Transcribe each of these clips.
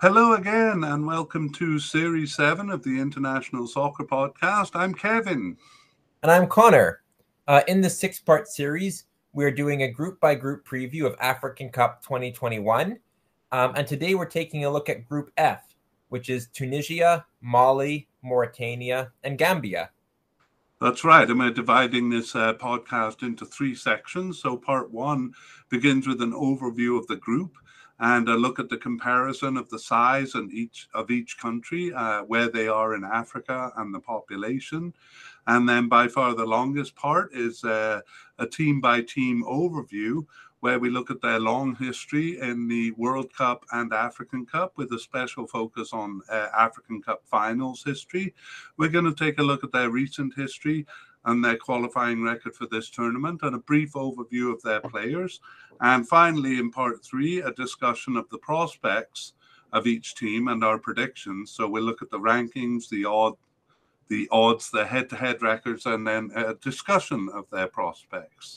Hello again, and welcome to Series 7 of the International Soccer Podcast. I'm Kevin. And I'm Connor. In the six-part series, we're doing a group-by-group preview of African Cup 2021. And today we're taking a look at Group F, which is Tunisia, Mali, Mauritania, and Gambia. That's right, and we're dividing this podcast into three sections. So part one begins with an overview of the group and a look at the comparison of the size and each country, where they are in Africa and the population. And then by far the longest part is a team-by-team overview where we look at their long history in the World Cup and African Cup with a special focus on African Cup finals history. We're going to take a look at their recent history and their qualifying record for this tournament and a brief overview of their players. And finally, in part three, a discussion of the prospects of each team and our predictions. So we'll look at the rankings, the odds, the head-to-head records, and then a discussion of their prospects.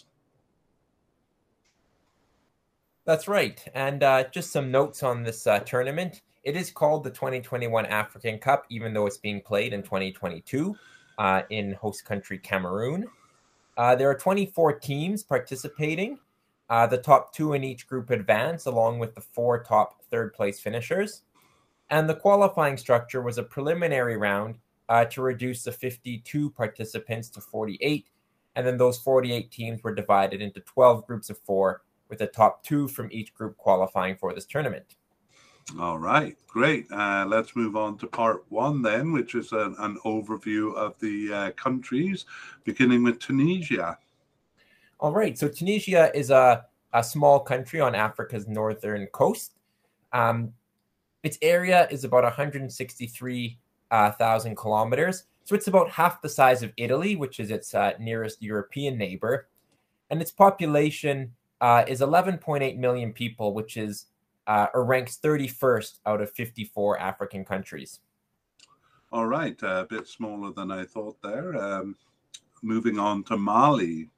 That's right. And just some notes on this tournament. It is called the 2021 African Cup, even though it's being played in 2022 in host country Cameroon. There are 24 teams participating. The top two in each group advance, along with the four top third-place finishers. And the qualifying structure was a preliminary round to reduce the 52 participants to 48. And then those 48 teams were divided into 12 groups of four, with the top two from each group qualifying for this tournament. All right, great. Let's move on to part one then, which is an overview of the countries, beginning with Tunisia. All right, so Tunisia is a small country on Africa's northern coast. Its area is about 163,000 kilometers. So it's about half the size of Italy, which is its nearest European neighbor. And its population is 11.8 million people, which is ranks 31st out of 54 African countries. All right, a bit smaller than I thought there. Moving on to Mali.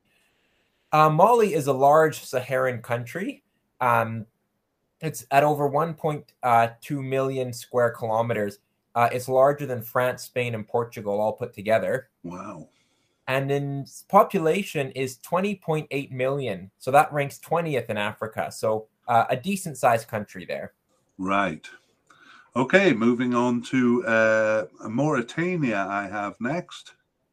Mali is a large Saharan country. It's at over 1.2 million square kilometers. It's larger than France, Spain, and Portugal all put together. Wow. And its population is 20.8 million. So that ranks 20th in Africa. So a decent-sized country there. Right. Okay, moving on to Mauritania I have next.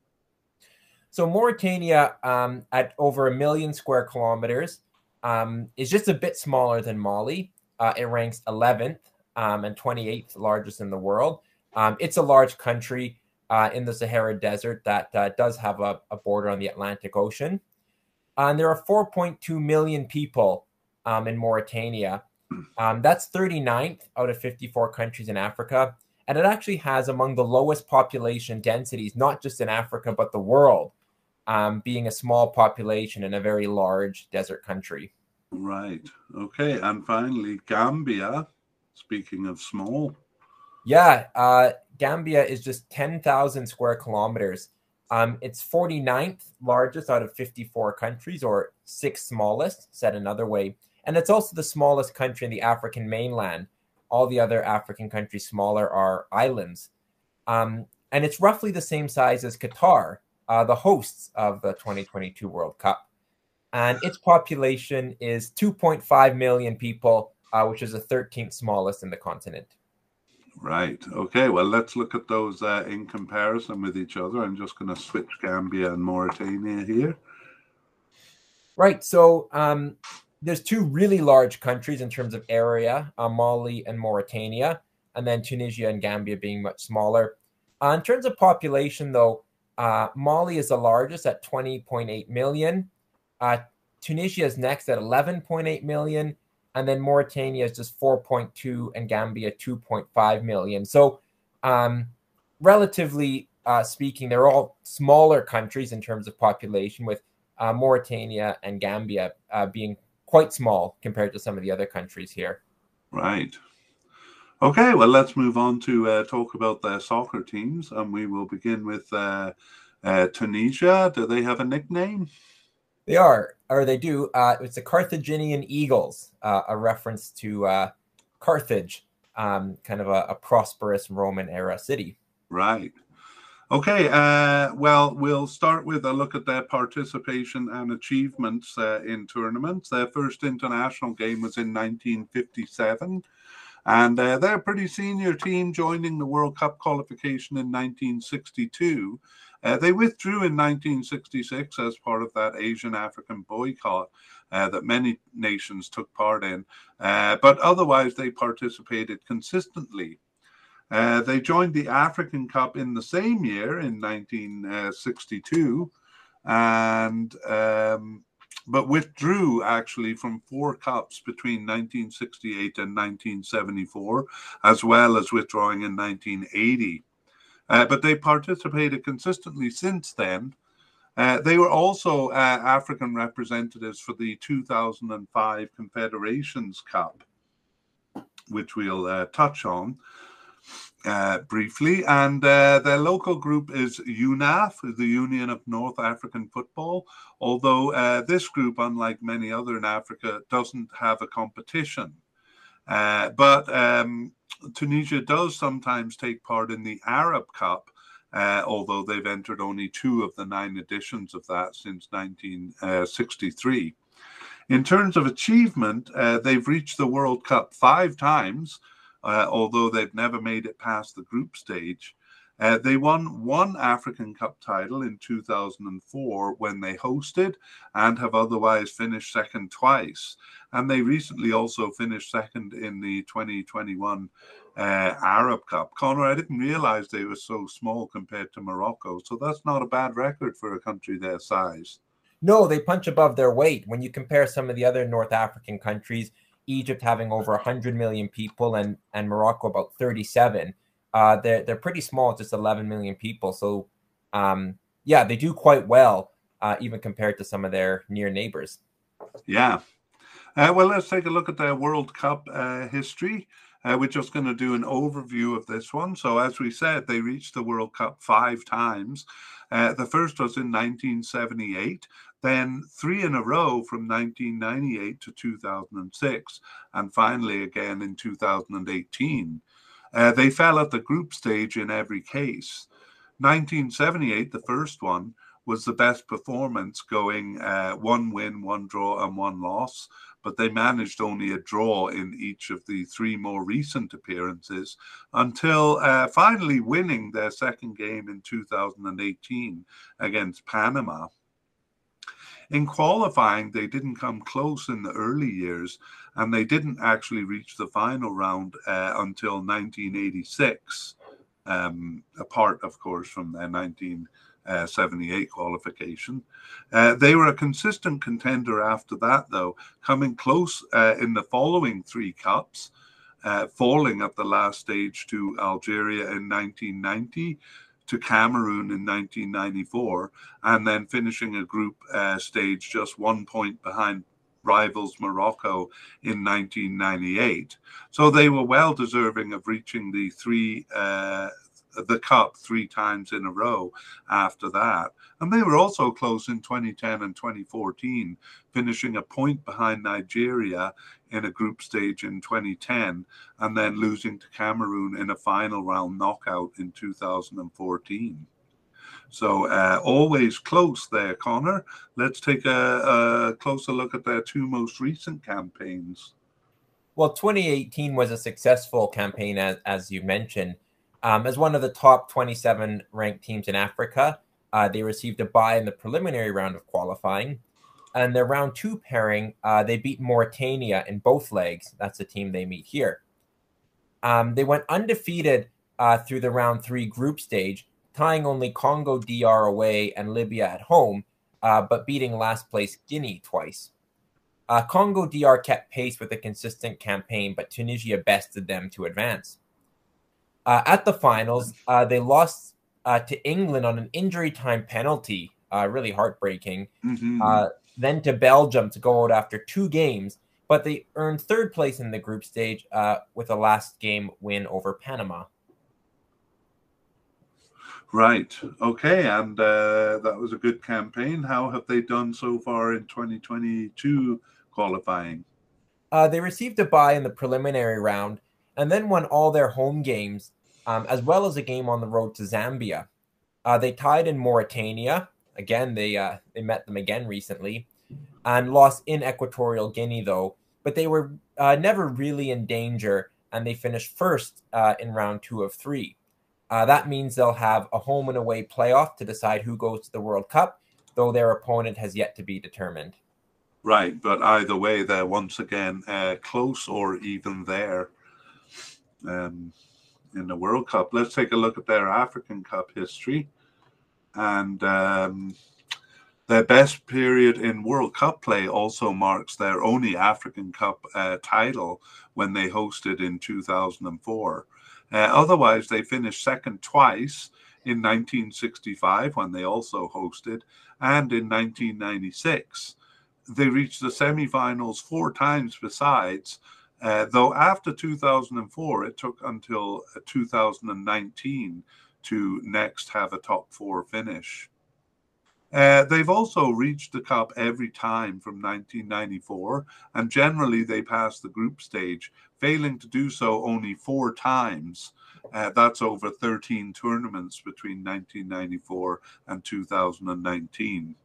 So Mauritania, at over 1 million square kilometers, is just a bit smaller than Mali. It ranks 11th and 28th largest in the world. It's a large country in the Sahara Desert that does have a border on the Atlantic Ocean. And there are 4.2 million people in Mauritania. That's 39th out of 54 countries in Africa. And it actually has among the lowest population densities, not just in Africa, but the world, being a small population in a very large desert country. Right. Okay. And finally, Gambia, speaking of small. Yeah, Gambia is just 10,000 square kilometers. It's 49th largest out of 54 countries, or sixth smallest, said another way. And it's also the smallest country in the African mainland. All the other African countries smaller are islands. And it's roughly the same size as Qatar, the hosts of the 2022 World Cup. And its population is 2.5 million people, which is the 13th smallest in the continent. Right. Okay. Well, let's look at those in comparison with each other. I'm just going to switch Gambia and Mauritania here. Right. So there's two really large countries in terms of area, Mali and Mauritania, and then Tunisia and Gambia being much smaller. In terms of population, though, Mali is the largest at 20.8 million. Tunisia is next at 11.8 million. And then Mauritania is just 4.2 and Gambia 2.5 million. So relatively speaking, they're all smaller countries in terms of population, with Mauritania and Gambia being quite small compared to some of the other countries here. Right. Okay, well, let's move on to talk about their soccer teams. And we will begin with Tunisia. Do they have a nickname? They are, or they do. It's the Carthaginian Eagles, a reference to Carthage, kind of a prosperous Roman era city. Right. Okay, well, we'll start with a look at their participation and achievements in tournaments. Their first international game was in 1957, and they're a pretty senior team, joining the World Cup qualification in 1962. They withdrew in 1966 as part of that Asian African boycott that many nations took part in, but otherwise they participated consistently. They joined the African Cup in the same year in 1962, and but withdrew actually from 4 cups between 1968 and 1974, as well as withdrawing in 1980. But they participated consistently since then. They were also African representatives for the 2005 Confederations Cup, which we'll touch on briefly, and their local group is UNAF, the Union of North African Football, although this group, unlike many other in Africa, doesn't have a competition. But Tunisia does sometimes take part in the Arab Cup, although they've entered only 2 of the 9 editions of that since 1963. In terms of achievement, they've reached the World Cup 5 times, although they've never made it past the group stage. They won 1 African Cup title in 2004 when they hosted, and have otherwise finished second twice. And they recently also finished second in the 2021 Arab Cup. Conor, I didn't realize they were so small compared to Morocco, so that's not a bad record for a country their size. No, they punch above their weight. When you compare some of the other North African countries, Egypt having over 100 million people and Morocco about 37. They're pretty small, just 11 million people. So, yeah, they do quite well, even compared to some of their near neighbors. Yeah. Well, let's take a look at their World Cup history. We're just going to do an overview of this one. So, as we said, they reached the World Cup 5 times. The first was in 1978. Then 3 in a row from 1998 to 2006, and finally again in 2018. They fell at the group stage in every case. 1978, the first one, was the best performance, going 1 win, 1 draw, and 1 loss. But they managed only a draw in each of the 3 more recent appearances, until finally winning their second game in 2018 against Panama. In qualifying, they didn't come close in the early years, and they didn't actually reach the final round until 1986, apart, of course, from their 1978 qualification. They were a consistent contender after that, though, coming close in the following 3 cups, falling at the last stage to Algeria in 1990, to Cameroon in 1994, and then finishing a group stage just 1 point behind rivals Morocco in 1998. So they were well deserving of reaching the cup 3 times in a row after that. And they were also close in 2010 and 2014, finishing a point behind Nigeria in a group stage in 2010, and then losing to Cameroon in a final round knockout in 2014. So always close there, Conor. Let's take a closer look at their 2 most recent campaigns. Well, 2018 was a successful campaign, as you mentioned. As one of the top 27 ranked teams in Africa, they received a bye in the preliminary round of qualifying. And their round 2 pairing, they beat Mauritania in both legs. That's the team they meet here. They went undefeated through the round 3 group stage, tying only Congo DR away and Libya at home, but beating last place Guinea twice. Congo DR kept pace with a consistent campaign, but Tunisia bested them to advance. At the finals, they lost to England on an injury time penalty, really heartbreaking. Mm-hmm. Then to Belgium to go out after 2 games, but they earned 3rd place in the group stage with a last game win over Panama. Right. Okay. And that was a good campaign. How have they done so far in 2022 qualifying? They received a bye in the preliminary round, and then won all their home games, as well as a game on the road to Zambia. They tied in Mauritania. Again, they met them again recently, and lost in Equatorial Guinea, though. But they were never really in danger, and they finished first in round 2 of 3. That means they'll have a home and away playoff to decide who goes to the World Cup, though their opponent has yet to be determined. Right, but either way, they're once again close or even there in the World Cup. Let's take a look at their African Cup history. And their best period in World Cup play also marks their only African Cup title when they hosted in 2004. Otherwise, they finished second twice in 1965 when they also hosted, and in 1996. They reached the semifinals 4 times besides, though after 2004, it took until 2019 to next have a top 4 finish. They've also reached the Cup every time from 1994, and generally they pass the group stage, failing to do so only 4 times. That's over 13 tournaments between 1994 and 2019.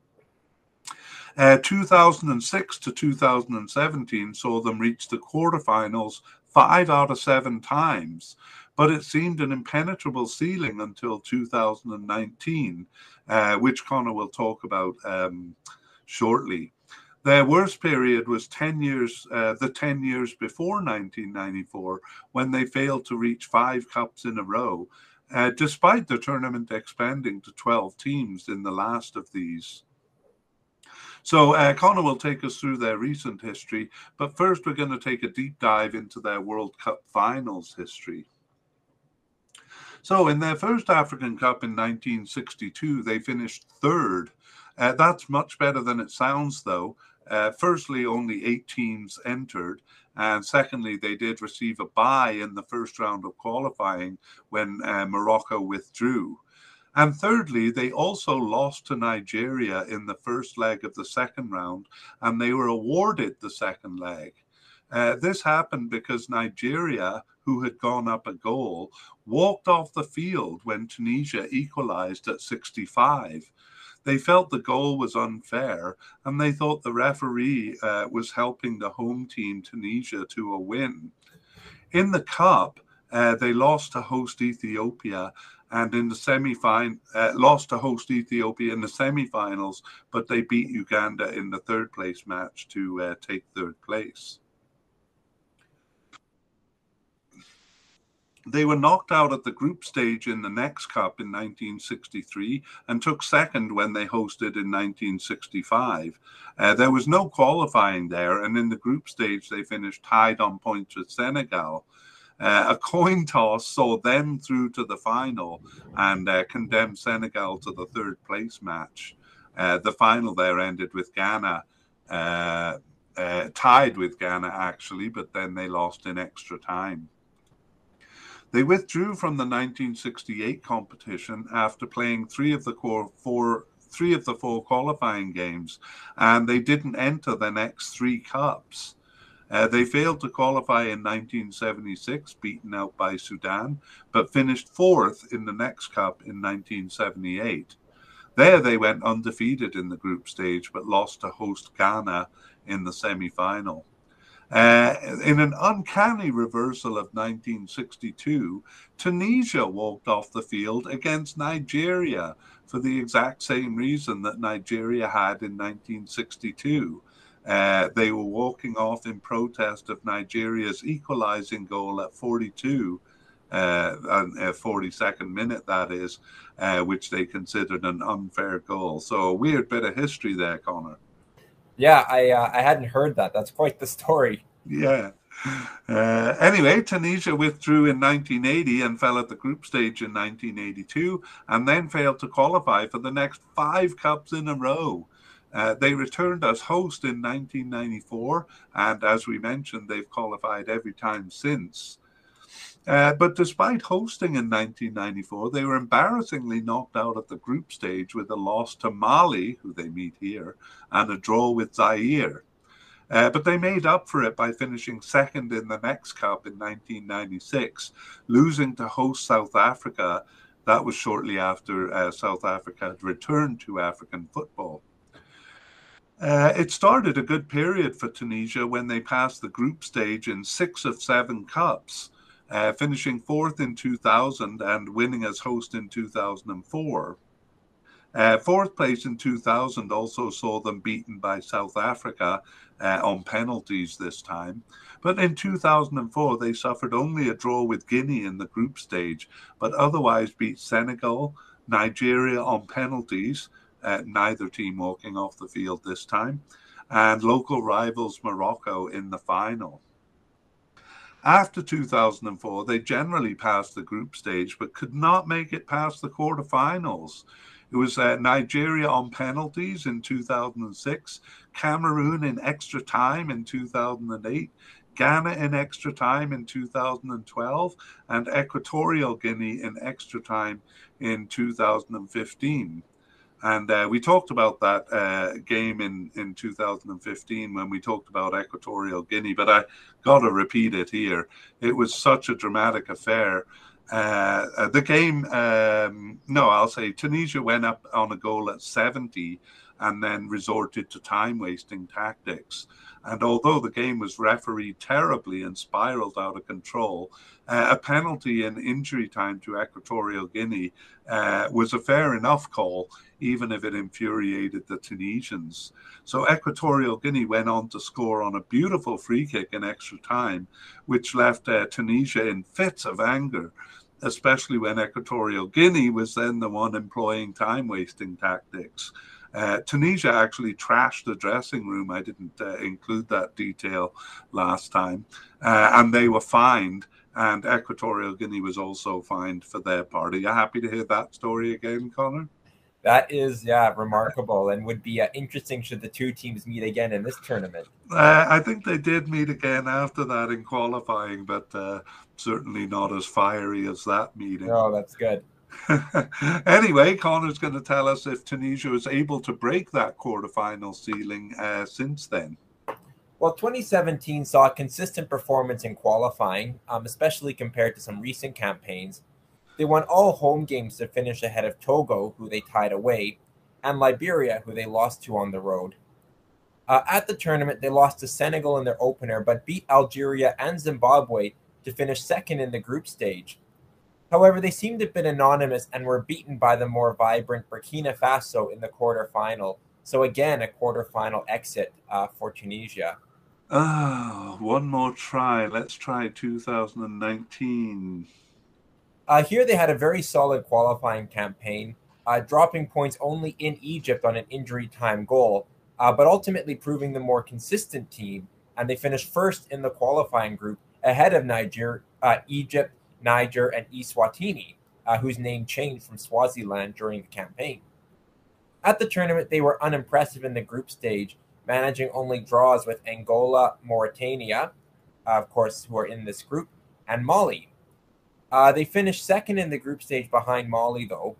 2006 to 2017 saw them reach the quarterfinals 5 out of 7 times, but it seemed an impenetrable ceiling until 2019, which Conor will talk about shortly. Their worst period was 10 years, the 10 years before 1994, when they failed to reach 5 cups in a row, despite the tournament expanding to 12 teams in the last of these. So Conor will take us through their recent history, but first we're going to take a deep dive into their World Cup finals history. So in their first African Cup in 1962, they finished 3rd. That's much better than it sounds, though. Firstly, only 8 teams entered. And secondly, they did receive a bye in the first round of qualifying when Morocco withdrew. And thirdly, they also lost to Nigeria in the first leg of the second round, and they were awarded the second leg. This happened because Nigeria, who had gone up a goal, walked off the field when Tunisia equalized at 65. They felt the goal was unfair, and they thought the referee was helping the home team, Tunisia, to a win. In the Cup, they lost to host Ethiopia, and in the lost to host Ethiopia in the semifinals, but they beat Uganda in the 3rd place match to take 3rd place. They were knocked out at the group stage in the next Cup in 1963 and took 2nd when they hosted in 1965. There was no qualifying there, and in the group stage they finished tied on points with Senegal. A coin toss saw them through to the final and condemned Senegal to the 3rd place match. The final there ended with Ghana, tied with Ghana actually, but then they lost in extra time. They withdrew from the 1968 competition after playing 3 of the 4 qualifying games, and they didn't enter the next 3 cups. They failed to qualify in 1976, beaten out by Sudan, but finished 4th in the next Cup in 1978. There they went undefeated in the group stage, but lost to host Ghana in the semi-final. In an uncanny reversal of 1962, Tunisia walked off the field against Nigeria for the exact same reason that Nigeria had in 1962. They were walking off in protest of Nigeria's equalizing goal at 42, and 42nd minute, that is, which they considered an unfair goal. So a weird bit of history there, Conor. Yeah, I hadn't heard that. That's quite the story. Yeah. Anyway, Tunisia withdrew in 1980 and fell at the group stage in 1982, and then failed to qualify for the next 5 cups in a row. They returned as host in 1994, and as we mentioned, they've qualified every time since. But despite hosting in 1994, they were embarrassingly knocked out at the group stage with a loss to Mali, who they meet here, and a draw with Zaire. But they made up for it by finishing second in the next cup in 1996, losing to host South Africa. That was shortly after South Africa had returned to African football. It started a good period for Tunisia when they passed the group stage in 6 of 7 cups, finishing fourth in 2000 and winning as host in 2004. Fourth place in 2000 also saw them beaten by South Africa on penalties this time. But in 2004, they suffered only a draw with Guinea in the group stage, but otherwise beat Senegal, Nigeria on penalties, neither team walking off the field this time, and local rivals Morocco in the final. After 2004, they generally passed the group stage, but could not make it past the quarterfinals. It was Nigeria on penalties in 2006, Cameroon in extra time in 2008, Ghana in extra time in 2012, and Equatorial Guinea in extra time in 2015. And we talked about that game in 2015 when we talked about Equatorial Guinea, but I got to repeat it here. It was such a dramatic affair. The game, I'll say Tunisia went up on a goal at 70 and then resorted to time-wasting tactics. And although the game was refereed terribly and spiraled out of control, a penalty in injury time to Equatorial Guinea was a fair enough call, even if it infuriated the Tunisians. So Equatorial Guinea went on to score on a beautiful free kick in extra time, which left Tunisia in fits of anger, especially when Equatorial Guinea was then the one employing time-wasting tactics. Tunisia actually trashed the dressing room. I didn't include that detail last time. And they were fined, and Equatorial Guinea was also fined for their part. Are you happy to hear that story again, Connor? That is, remarkable, and would be interesting should the two teams meet again in this tournament. I think they did meet again after that in qualifying, but certainly not as fiery as that meeting. Oh, that's good. Anyway, Connor's going to tell us if Tunisia was able to break that quarterfinal ceiling since then. Well, 2017 saw a consistent performance in qualifying, especially compared to some recent campaigns. They won all home games to finish ahead of Togo, who they tied away, and Liberia, who they lost to on the road. At the tournament, they lost to Senegal in their opener, but beat Algeria and Zimbabwe to finish second in the group stage. However, they seemed a bit anonymous and were beaten by the more vibrant Burkina Faso in the quarterfinal. So again, a quarterfinal exit for Tunisia. One more try. Let's try 2019. Here they had a very solid qualifying campaign, dropping points only in Egypt on an injury time goal, but ultimately proving the more consistent team. And they finished first in the qualifying group ahead of Egypt, Niger, and Eswatini, whose name changed from Swaziland during the campaign. At the tournament, they were unimpressive in the group stage, managing only draws with Angola, Mauritania, of course, who are in this group, and Mali. They finished second in the group stage behind Mali, though.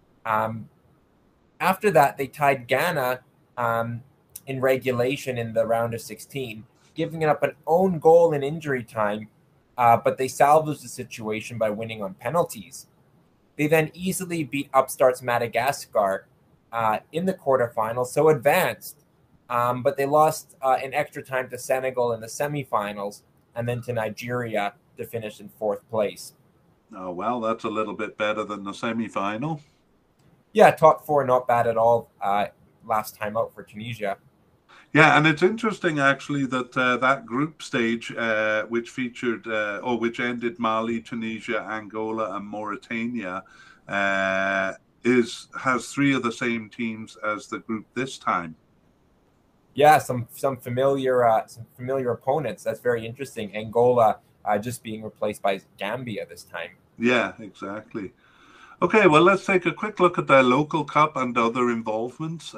After that, they tied Ghana in regulation in the round of 16, giving up an own goal in injury time, but they salvaged the situation by winning on penalties. They then easily beat upstarts Madagascar in the quarterfinals, so advanced, but they lost in extra time to Senegal in the semifinals, and then to Nigeria to finish in fourth place. Oh, well, that's a little bit better than the semifinal. Yeah, top four, not bad at all last time out for Tunisia. Yeah, and it's interesting actually that that group stage, which featured which ended Mali, Tunisia, Angola, and Mauritania, has three of the same teams as the group this time. Yeah, some familiar opponents. That's very interesting. Angola just being replaced by Gambia this time. Yeah, exactly. Okay, well, let's take a quick look at the local cup and other involvements.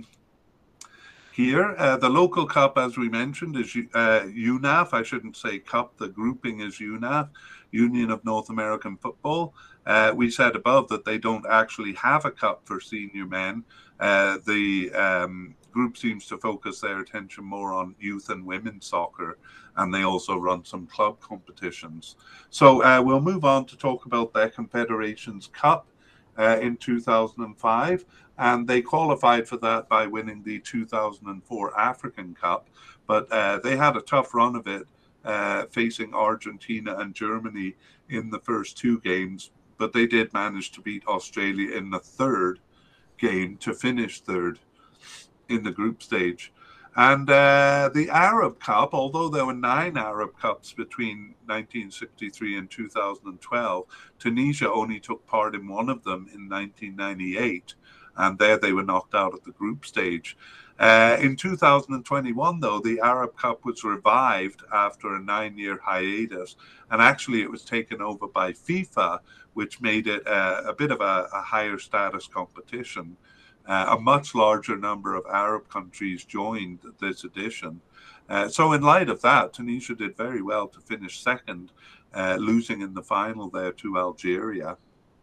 Here, the local cup, as we mentioned, is UNAF. I shouldn't say cup. The grouping is UNAF, Union of North American Football. We said above that they don't actually have a cup for senior men. The group seems to focus their attention more on youth and women's soccer, and they also run some club competitions. So we'll move on to talk about their Confederations Cup in 2005, and they qualified for that by winning the 2004 African Cup, but they had a tough run of it, facing Argentina and Germany in the first two games, but they did manage to beat Australia in the third game to finish third in the group stage. And the Arab Cup, although there were 9 Arab Cups between 1963 and 2012, Tunisia only took part in one of them in 1998, and there they were knocked out at the group stage. In 2021, though, the Arab Cup was revived after a 9-year hiatus, and actually it was taken over by FIFA, which made it a bit of a higher status competition. A much larger number of Arab countries joined this edition. So in light of that, Tunisia did very well to finish second, losing in the final there to Algeria.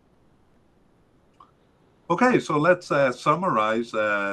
Okay, so let's summarize.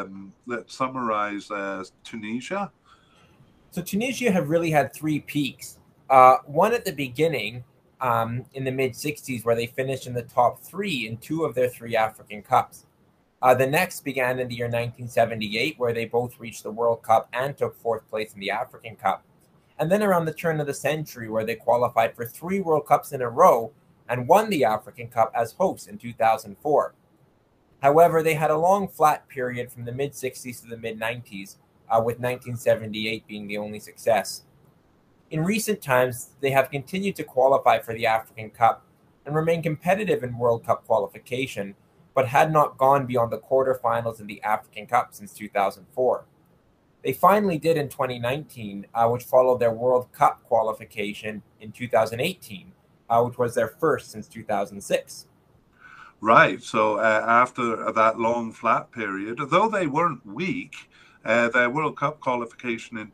Tunisia. So Tunisia have really had 3 peaks. One at the beginning, in the mid-60s, where they finished in the top 3 in 2 of their 3 African Cups. The next began in the year 1978, where they both reached the World Cup and took 4th place in the African Cup. And then around the turn of the century, where they qualified for 3 World Cups in a row and won the African Cup as hosts in 2004. However, they had a long flat period from the mid-60s to the mid-90s, with 1978 being the only success. In recent times, they have continued to qualify for the African Cup and remain competitive in World Cup qualification, but had not gone beyond the quarterfinals in the African Cup since 2004. They finally did in 2019, which followed their World Cup qualification in 2018, which was their first since 2006. Right. So after that long flat period, though they weren't weak, their World Cup qualification in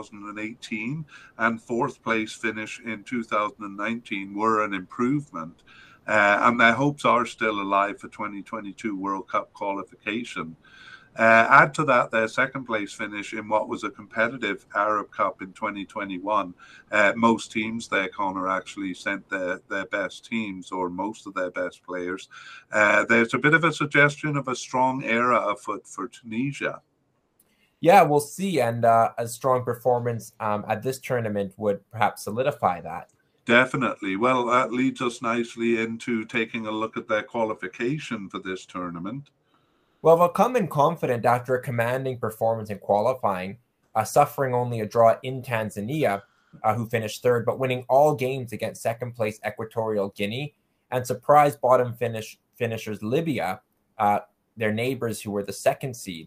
2018 and 4th place finish in 2019 were an improvement. And their hopes are still alive for 2022 World Cup qualification. Add to that their 2nd place finish in what was a competitive Arab Cup in 2021. Most teams there, Connor, actually sent their best teams, or most of their best players. There's a bit of a suggestion of a strong era afoot for Tunisia. Yeah, we'll see. And a strong performance at this tournament would perhaps solidify that. Definitely. Well, that leads us nicely into taking a look at their qualification for this tournament. Well, they'll come in confident after a commanding performance in qualifying, suffering only a draw in Tanzania, who finished 3rd, but winning all games against 2nd place Equatorial Guinea, and surprise bottom finishers Libya, their neighbors who were the 2nd seed.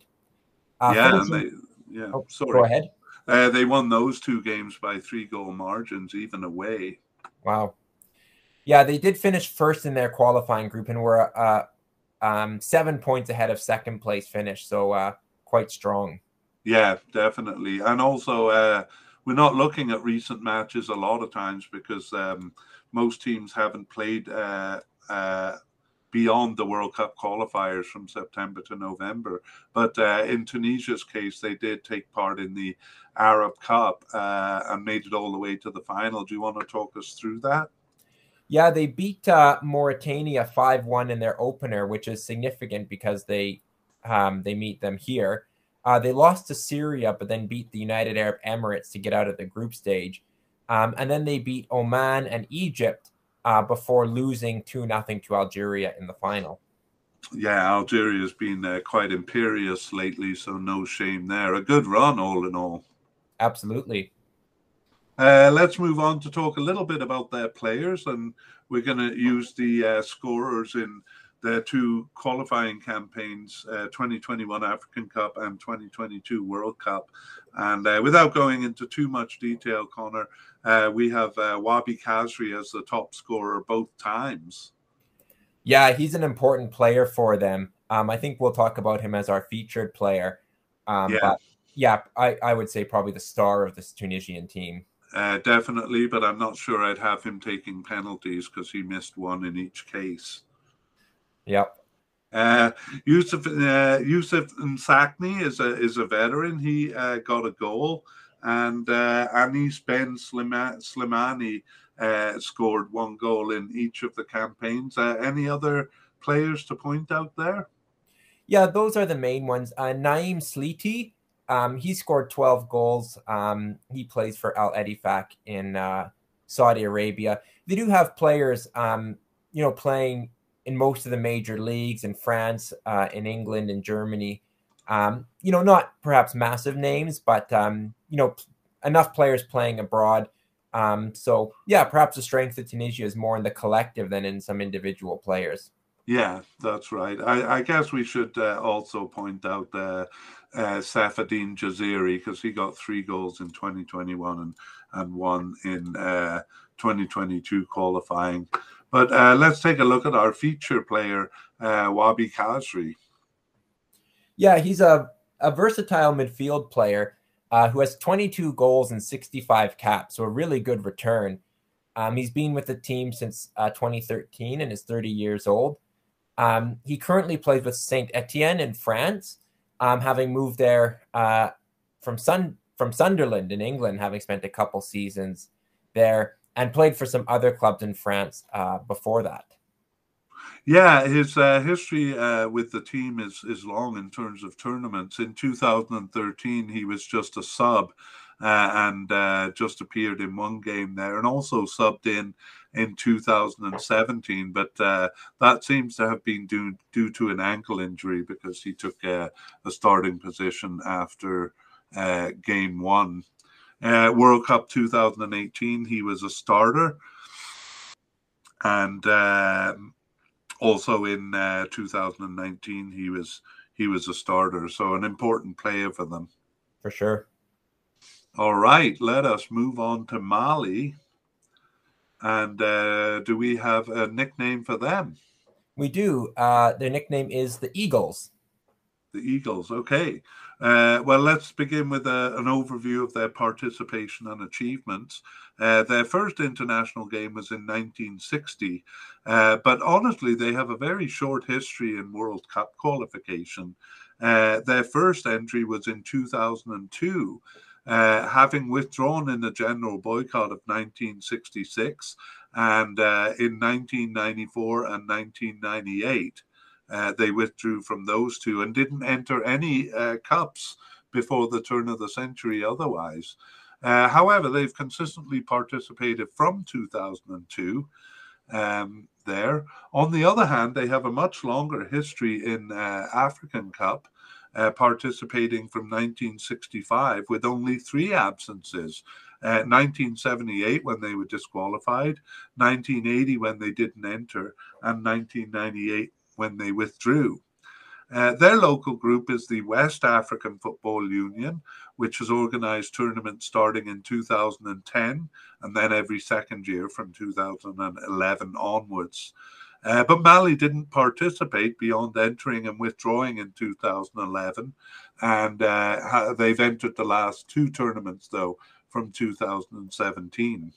Sorry. Go ahead. They won those 2 games by 3-goal margins, even away. Wow. Yeah, they did finish 1st in their qualifying group and were 7 points ahead of 2nd place finish, so quite strong. Yeah, definitely. And also, we're not looking at recent matches a lot of times because most teams haven't played beyond the World Cup qualifiers from September to November. But in Tunisia's case, they did take part in the Arab Cup and made it all the way to the final. Do you want to talk us through that? Yeah, they beat Mauritania 5-1 in their opener, which is significant because they meet them here. They lost to Syria, but then beat the United Arab Emirates to get out of the group stage. And then they beat Oman and Egypt before losing 2-0 to Algeria in the final. Yeah, Algeria's been quite imperious lately, so no shame there. A good run, all in all. Absolutely. Let's move on to talk a little bit about their players, and we're going to use the scorers in their 2 qualifying campaigns, 2021 African Cup and 2022 World Cup. And without going into too much detail, Connor, we have Wahbi Khazri as the top scorer both times. Yeah, he's an important player for them. I think we'll talk about him as our featured player. But yeah, I would say probably the star of this Tunisian team. Definitely, but I'm not sure I'd have him taking penalties because he missed one in each case. Yep. Yusuf Nsakni is a veteran. He got a goal, and Anis Ben Slimani scored one goal in each of the campaigns. Any other players to point out there? Yeah, those are the main ones. Naeem Sliti, he scored 12 goals. He plays for Al Ettifaq in Saudi Arabia. They do have players, playing in most of the major leagues in France, in England, in Germany. Not perhaps massive names, but enough players playing abroad. So yeah, perhaps the strength of Tunisia is more in the collective than in some individual players. Yeah, that's right. I guess we should also point out Safadine Jaziri, because he got 3 goals in 2021 and 1 in 2022 qualifying. But let's take a look at our feature player, Wabi Khazri. Yeah, he's a versatile midfield player who has 22 goals and 65 caps, so a really good return. He's been with the team since 2013 and is 30 years old. He currently plays with Saint Etienne in France, having moved there from Sunderland in England, having spent a couple seasons there, and played for some other clubs in France before that. Yeah, his history with the team is long in terms of tournaments. In 2013, he was just a sub and just appeared in one game there, and also subbed in 2017. But that seems to have been due to an ankle injury, because he took a starting position after game 1. World Cup 2018, he was a starter, and also in 2019, he was a starter. So an important player for them. For sure. All right, let us move on to Mali. And do we have a nickname for them? We do. Their nickname is the Eagles. The Eagles, okay. Well, let's begin with an overview of their participation and achievements. Their first international game was in 1960, but honestly, they have a very short history in World Cup qualification. Their first entry was in 2002, having withdrawn in the general boycott of 1966, and in 1994 and 1998. They withdrew from those two and didn't enter any cups before the turn of the century otherwise. However, they've consistently participated from 2002 there. On the other hand, they have a much longer history in African Cup, participating from 1965 with only 3 absences. 1978 when they were disqualified, 1980 when they didn't enter, and 1998 when they withdrew. Their local group is the West African Football Union, which has organized tournaments starting in 2010 and then every second year from 2011 onwards. But Mali didn't participate beyond entering and withdrawing in 2011, and they've entered the last 2 tournaments, though, from 2017.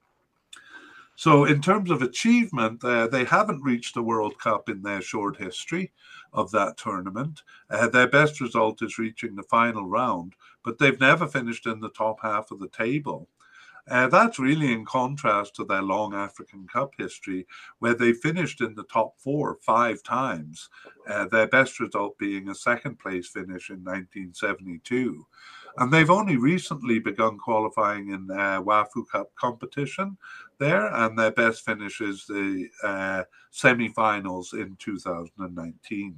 So in terms of achievement, they haven't reached the World Cup in their short history of that tournament. Their best result is reaching the final round, but they've never finished in the top half of the table. That's really in contrast to their long African Cup history, where they finished in the top 4 5 times, their best result being a second place finish in 1972. And they've only recently begun qualifying in WAFU Cup competition there, and their best finish is the semi-finals in 2019.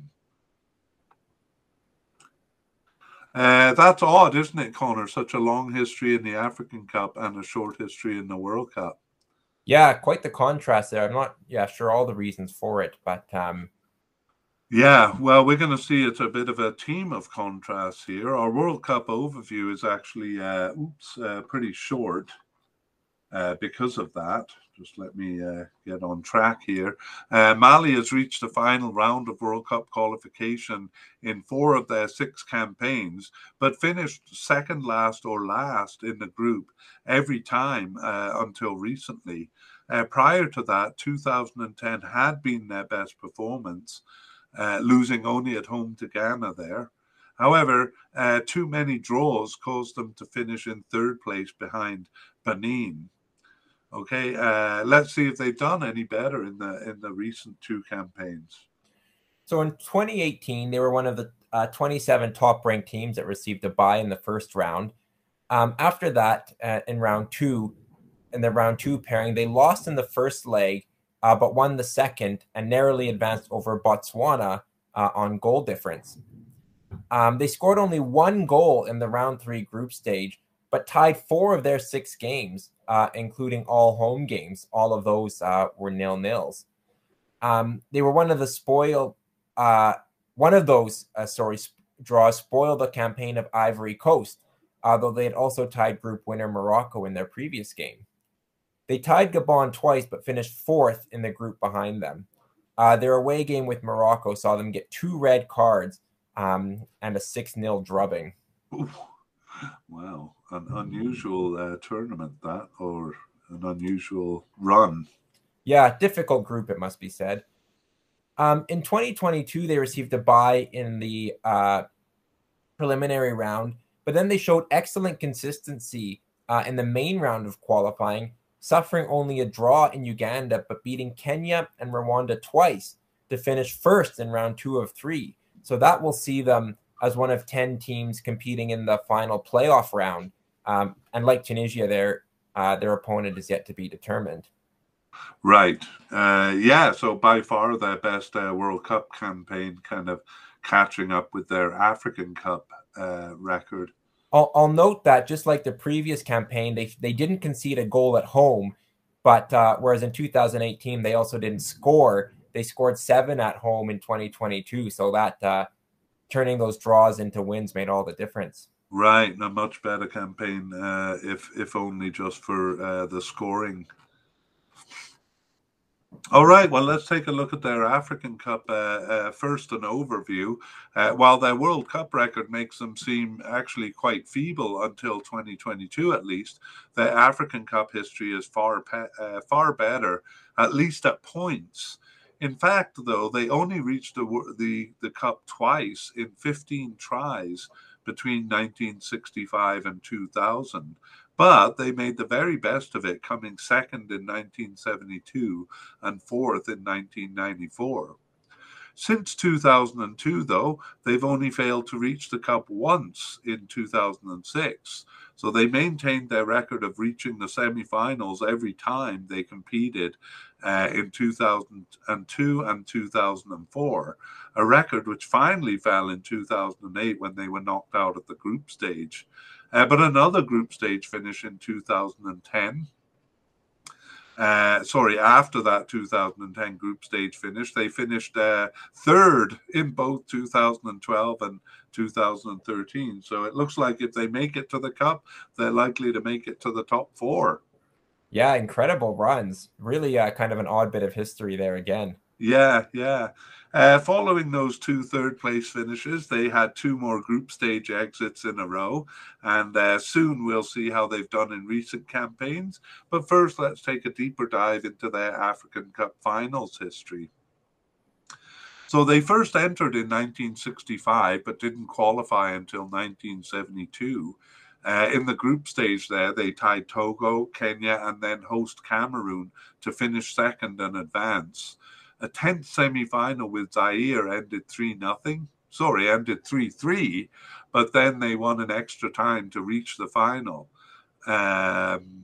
That's odd, isn't it, Connor? Such a long history in the African Cup and a short history in the World Cup. Yeah, quite the contrast there. I'm not sure all the reasons for it, but yeah, well, we're going to see it's a bit of a team of contrasts here. Our World Cup overview is actually pretty short because of that. Just let me get on track here. Mali has reached the final round of World Cup qualification in 4 of their 6 campaigns, but finished second last or last in the group every time until recently. Prior to that, 2010 had been their best performance. losing only at home to Ghana there. However, too many draws caused them to finish in third place behind Benin. Okay, let's see if they've done any better in the recent two campaigns. So in 2018, they were one of the 27 top-ranked teams that received a bye in the first round. After that, in round two pairing, they lost in the first leg, but won the second and narrowly advanced over Botswana on goal difference. They scored only one goal in the round 3 group stage, but tied 4 of their 6 games, including all home games. All of those were 0-0s. They were one of those draws spoiled the campaign of Ivory Coast, although they had also tied group winner Morocco in their previous game. They tied Gabon twice, but finished 4th in the group behind them. Their away game with Morocco saw them get 2 red cards and a 6-0 drubbing. Ooh, wow, an unusual tournament that, or an unusual run. Yeah, difficult group, it must be said. In 2022, they received a bye in the preliminary round, but then they showed excellent consistency in the main round of qualifying, suffering only a draw in Uganda, but beating Kenya and Rwanda twice to finish first in round 2 of 3. So that will see them as one of 10 teams competing in the final playoff round. And like Tunisia, their opponent is yet to be determined. Right. Yeah, so by far their best World Cup campaign, kind of catching up with their African Cup record. I'll note that just like the previous campaign, they didn't concede a goal at home, but whereas in 2018 they also didn't score. They scored 7 at home in 2022, so that turning those draws into wins made all the difference. Right, a much better campaign, if only just for the scoring. All right, well, let's take a look at their African Cup first, an overview. While their World Cup record makes them seem actually quite feeble until 2022 at least, their African Cup history is far better, at least at points. In fact, though, they only reached the Cup twice in 15 tries between 1965 and 2000. But they made the very best of it, coming second in 1972 and 4th in 1994. Since 2002, though, they've only failed to reach the Cup once in 2006. So they maintained their record of reaching the semi-finals every time they competed in 2002 and 2004, a record which finally fell in 2008 when they were knocked out at the group stage. But another group stage finish in 2010. After that 2010 group stage finish, they finished third in both 2012 and 2013. So it looks like if they make it to the Cup, they're likely to make it to the top 4. Yeah, incredible runs. Really kind of an odd bit of history there again. Yeah. Following those 2 third-place finishes, they had 2 more group stage exits in a row, and soon we'll see how they've done in recent campaigns. But first, let's take a deeper dive into their African Cup finals history. So they first entered in 1965, but didn't qualify until 1972. In the group stage there, they tied Togo, Kenya, and then host Cameroon to finish second and advance. A 10th semi-final with Zaire ended 3-3, but then they won an extra time to reach the final. And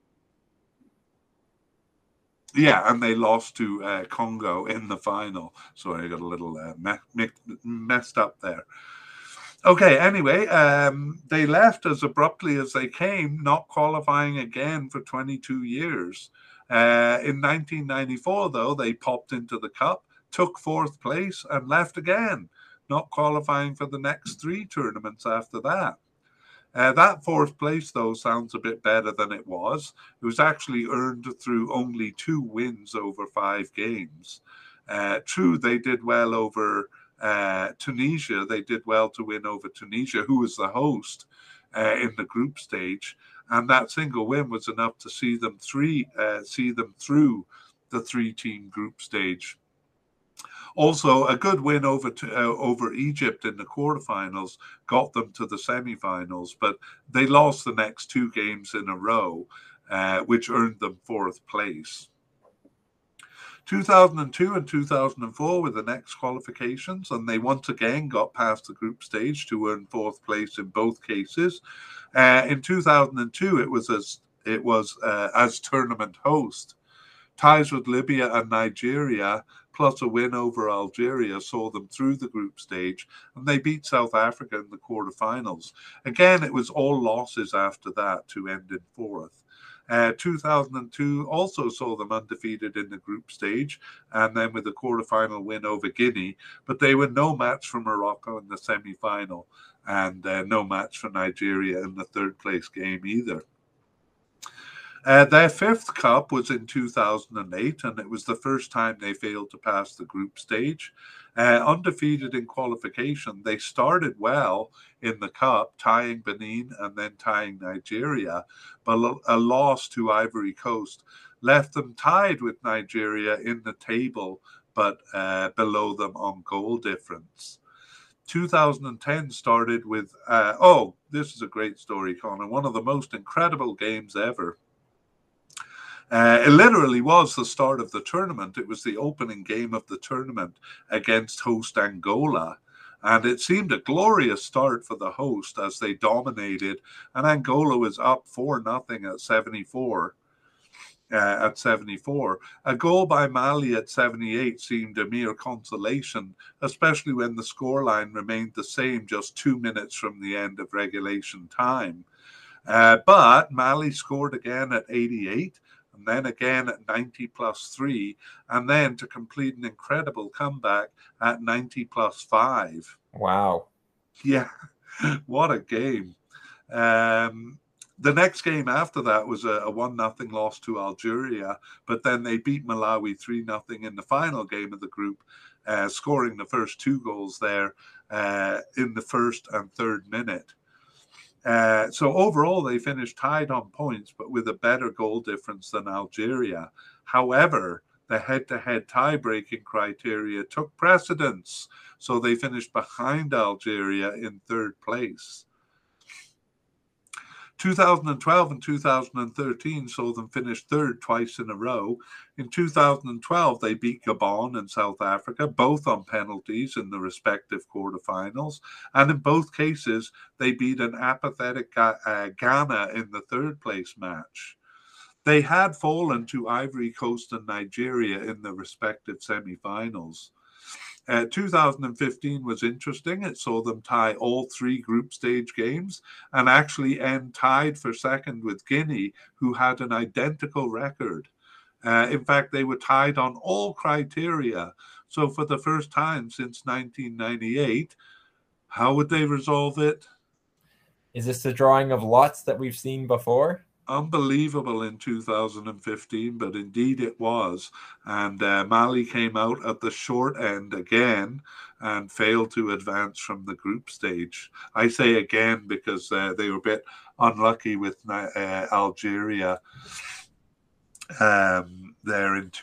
they lost to Congo in the final. Sorry, I got a little messed up there. Okay, anyway, they left as abruptly as they came, not qualifying again for 22 years. In 1994, though, they popped into the Cup, took 4th place, and left again, not qualifying for the next 3 tournaments after that. That 4th place, though, sounds a bit better than it was. It was actually earned through only 2 wins over 5 games. True, they did well over Tunisia. They did well to win over Tunisia, who was the host in the group stage. And that single win was enough to see them through the 3-team group stage. Also, a good win over Egypt in the quarterfinals got them to the semifinals, but they lost the next two games in a row, which earned them fourth place. 2002 and 2004 were the next qualifications, and they once again got past the group stage to earn fourth place in both cases. In 2002, it was as tournament host. Ties with Libya and Nigeria, plus a win over Algeria, saw them through the group stage, and they beat South Africa in the quarterfinals. Again, it was all losses after that to end in fourth. 2002 also saw them undefeated in the group stage, and then with a quarterfinal win over Guinea, but they were no match for Morocco in the semi-final, and no match for Nigeria in the third place game either. Their fifth cup was in 2008, and it was the first time they failed to pass the group stage. Undefeated in qualification, they started well in the cup, tying Benin and then tying Nigeria, but a loss to Ivory Coast left them tied with Nigeria in the table, but below them on goal difference. 2010 started with, this is a great story, Connor, one of the most incredible games ever. It literally was the start of the tournament. It was the opening game of the tournament against host Angola. And it seemed a glorious start for the host as they dominated. And Angola was up 4-0 at 74. A goal by Mali at 78 seemed a mere consolation, especially when the scoreline remained the same just 2 minutes from the end of regulation time. But Mali scored again at 88. And then again at 90+3, and then to complete an incredible comeback at 90+5. Wow. Yeah, what a game. The next game after that was a 1-0 loss to Algeria, but then they beat Malawi 3-0 in the final game of the group, scoring the first two goals there in the first and third minute. So overall, they finished tied on points, but with a better goal difference than Algeria. However, the head-to-head tie-breaking criteria took precedence, so they finished behind Algeria in third place. 2012 and 2013 saw them finish third twice in a row. In 2012, they beat Gabon and South Africa, both on penalties in the respective quarterfinals. And in both cases, they beat an apathetic Ghana in the third place match. They had fallen to Ivory Coast and Nigeria in the respective semifinals. 2015 was interesting. It saw them tie all three group stage games and actually end tied for second with Guinea, who had an identical record. In fact, they were tied on all criteria. So for the first time since 1998, how would they resolve it? Is this the drawing of lots that we've seen before? Unbelievable in 2015, but indeed it was. And Mali came out at the short end again and failed to advance from the group stage. I say again because they were a bit unlucky with Algeria there in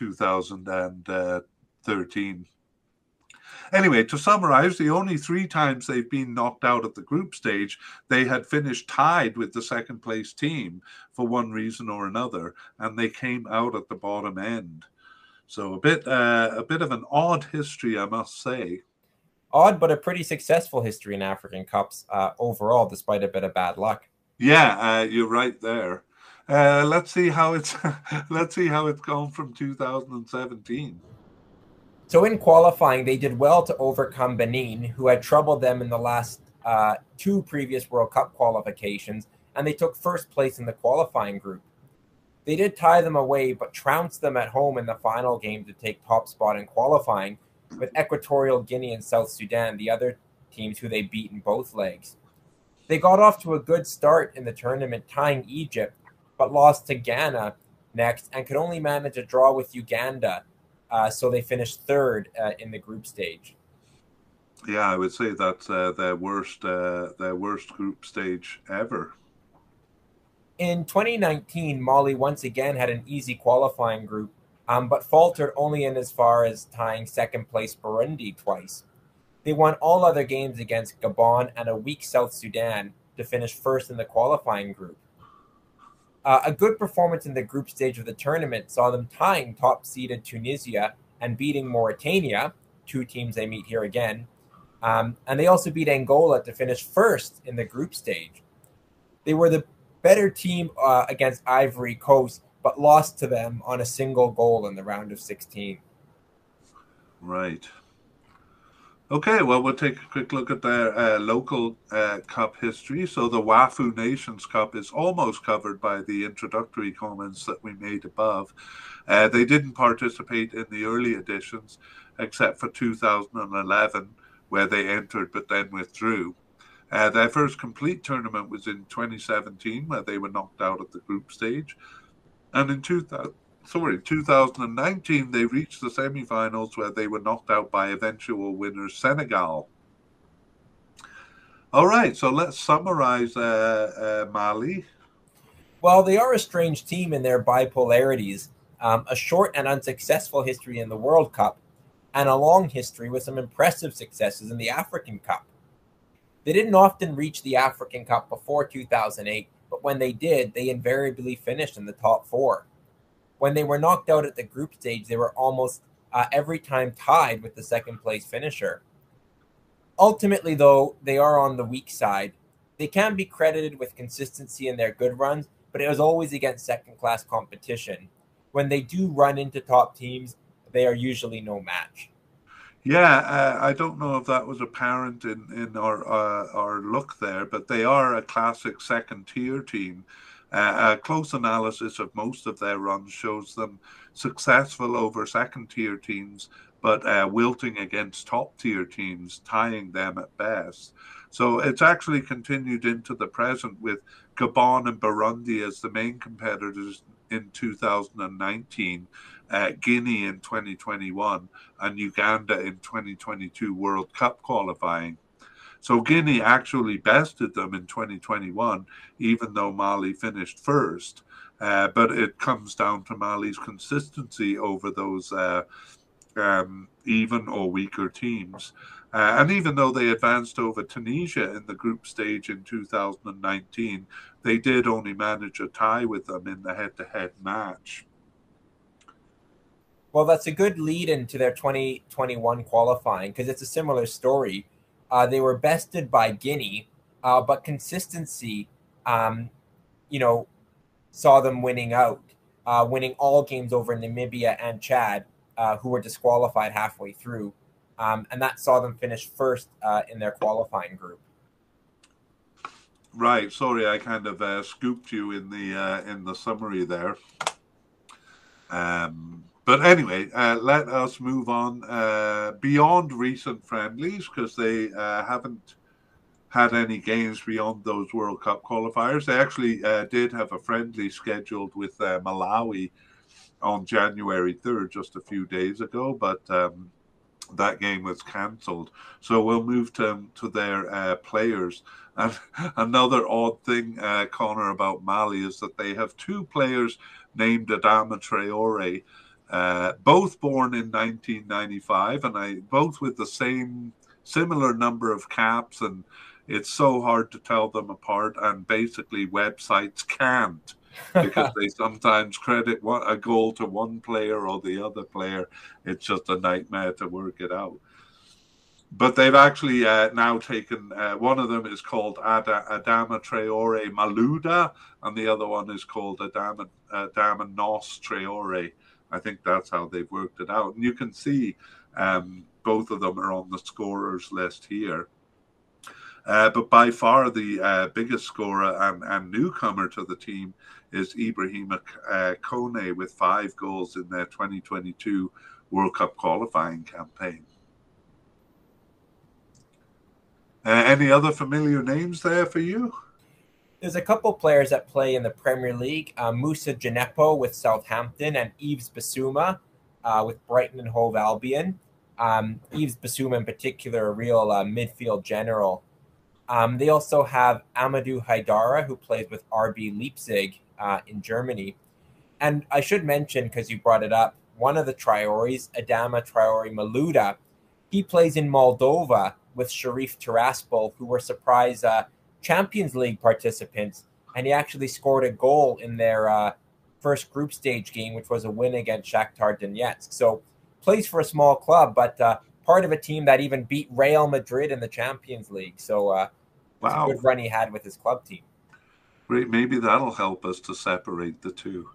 2013. Anyway, to summarize, the only three times they've been knocked out at the group stage, they had finished tied with the second place team for one reason or another, and they came out at the bottom end. So a bit of an odd history, I must say. Odd, but a pretty successful history in African Cups overall, despite a bit of bad luck. Yeah, you're right there. Let's see how it's gone from 2017. So in qualifying, they did well to overcome Benin, who had troubled them in the last two previous World Cup qualifications, and they took first place in the qualifying group. They did tie them away, but trounced them at home in the final game to take top spot in qualifying, with Equatorial Guinea and South Sudan, the other teams who they beat in both legs. They got off to a good start in the tournament, tying Egypt, but lost to Ghana next and could only manage a draw with Uganda. So they finished third in the group stage. Yeah, I would say that's their worst group stage ever. In 2019, Mali once again had an easy qualifying group but faltered only in as far as tying second place Burundi twice. They won all other games against Gabon and a weak South Sudan to finish first in the qualifying group. A good performance in the group stage of the tournament saw them tying top-seeded Tunisia and beating Mauritania, two teams they meet here again, and they also beat Angola to finish first in the group stage. They were the better team against Ivory Coast, but lost to them on a single goal in the round of 16. Right. Okay, well, we'll take a quick look at their local cup history. So the WAFU Nations Cup is almost covered by the introductory comments that we made above. They didn't participate in the early editions, except for 2011, where they entered but then withdrew. Their first complete tournament was in 2017, where they were knocked out at the group stage. And in 2019, they reached the semi-finals where they were knocked out by eventual winners Senegal. All right, so let's summarize Mali. Well, they are a strange team in their bipolarities, a short and unsuccessful history in the World Cup, and a long history with some impressive successes in the African Cup. They didn't often reach the African Cup before 2008, but when they did, they invariably finished in the top four. When they were knocked out at the group stage, they were almost every time tied with the second place finisher. Ultimately, though, they are on the weak side. They can be credited with consistency in their good runs, but it was always against second-class competition. When they do run into top teams, they are usually no match. Yeah, I don't know if that was apparent in our look there, but they are a classic second-tier team. A close analysis of most of their runs shows them successful over second-tier teams, but wilting against top-tier teams, tying them at best. So it's actually continued into the present with Gabon and Burundi as the main competitors in 2019, Guinea in 2021, and Uganda in 2022 World Cup qualifying. So Guinea actually bested them in 2021, even though Mali finished first. But it comes down to Mali's consistency over those even or weaker teams. And even though they advanced over Tunisia in the group stage in 2019, they did only manage a tie with them in the head-to-head match. Well, that's a good lead into their 2021 qualifying because it's a similar story. They were bested by Guinea, but consistency, saw them winning out, winning all games over Namibia and Chad, who were disqualified halfway through. And that saw them finish first in their qualifying group. Right. Sorry, I kind of scooped you in the summary there. But anyway, let us move on beyond recent friendlies because they haven't had any games beyond those World Cup qualifiers. They actually did have a friendly scheduled with Malawi on January 3rd, just a few days ago, but that game was cancelled. So we'll move to their players. And another odd thing, Connor, about Mali is that they have two players named Adama Traore, both born in 1995, and both with the similar number of caps, and it's so hard to tell them apart, and basically websites can't because they sometimes credit a goal to one player or the other player. It's just a nightmare to work it out. But they've actually now taken, one of them is called Adama Traore Malouda, and the other one is called Adama Nos Traore. I think that's how they've worked it out. And you can see both of them are on the scorers list here. But by far the biggest scorer and newcomer to the team is Ibrahima Kone with 5 goals in their 2022 World Cup qualifying campaign. Any other familiar names there for you? There's a couple players that play in the Premier League. Musa Djenepo with Southampton and Yves Bissouma with Brighton and Hove Albion. Yves Bissouma in particular, a real midfield general. They also have Amadou Haidara, who plays with RB Leipzig in Germany. And I should mention, because you brought it up, one of the Traores, Adama Traore Maluda, he plays in Moldova with Sharif Tiraspol, who were surprise Champions League participants, and he actually scored a goal in their first group stage game, which was a win against Shakhtar Donetsk. So plays for a small club, but part of a team that even beat Real Madrid in the Champions League. So it's a good run he had with his club team. Great. Maybe that'll help us to separate the two.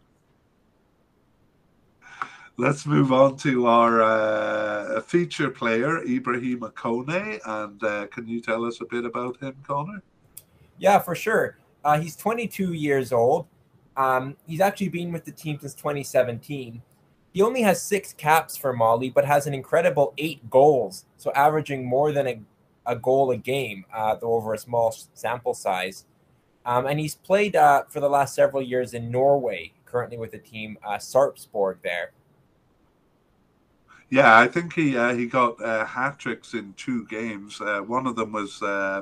Let's move on to our feature player, Ibrahima Kone. And can you tell us a bit about him, Connor? Yeah, for sure. He's 22 years old. He's actually been with the team since 2017. He only has 6 caps for Mali, but has an incredible 8 goals, so averaging more than a goal a game, though over a small sample size. And he's played for the last several years in Norway, currently with the team Sarpsborg there. Yeah, I think he got hat tricks in 2 games. One of them was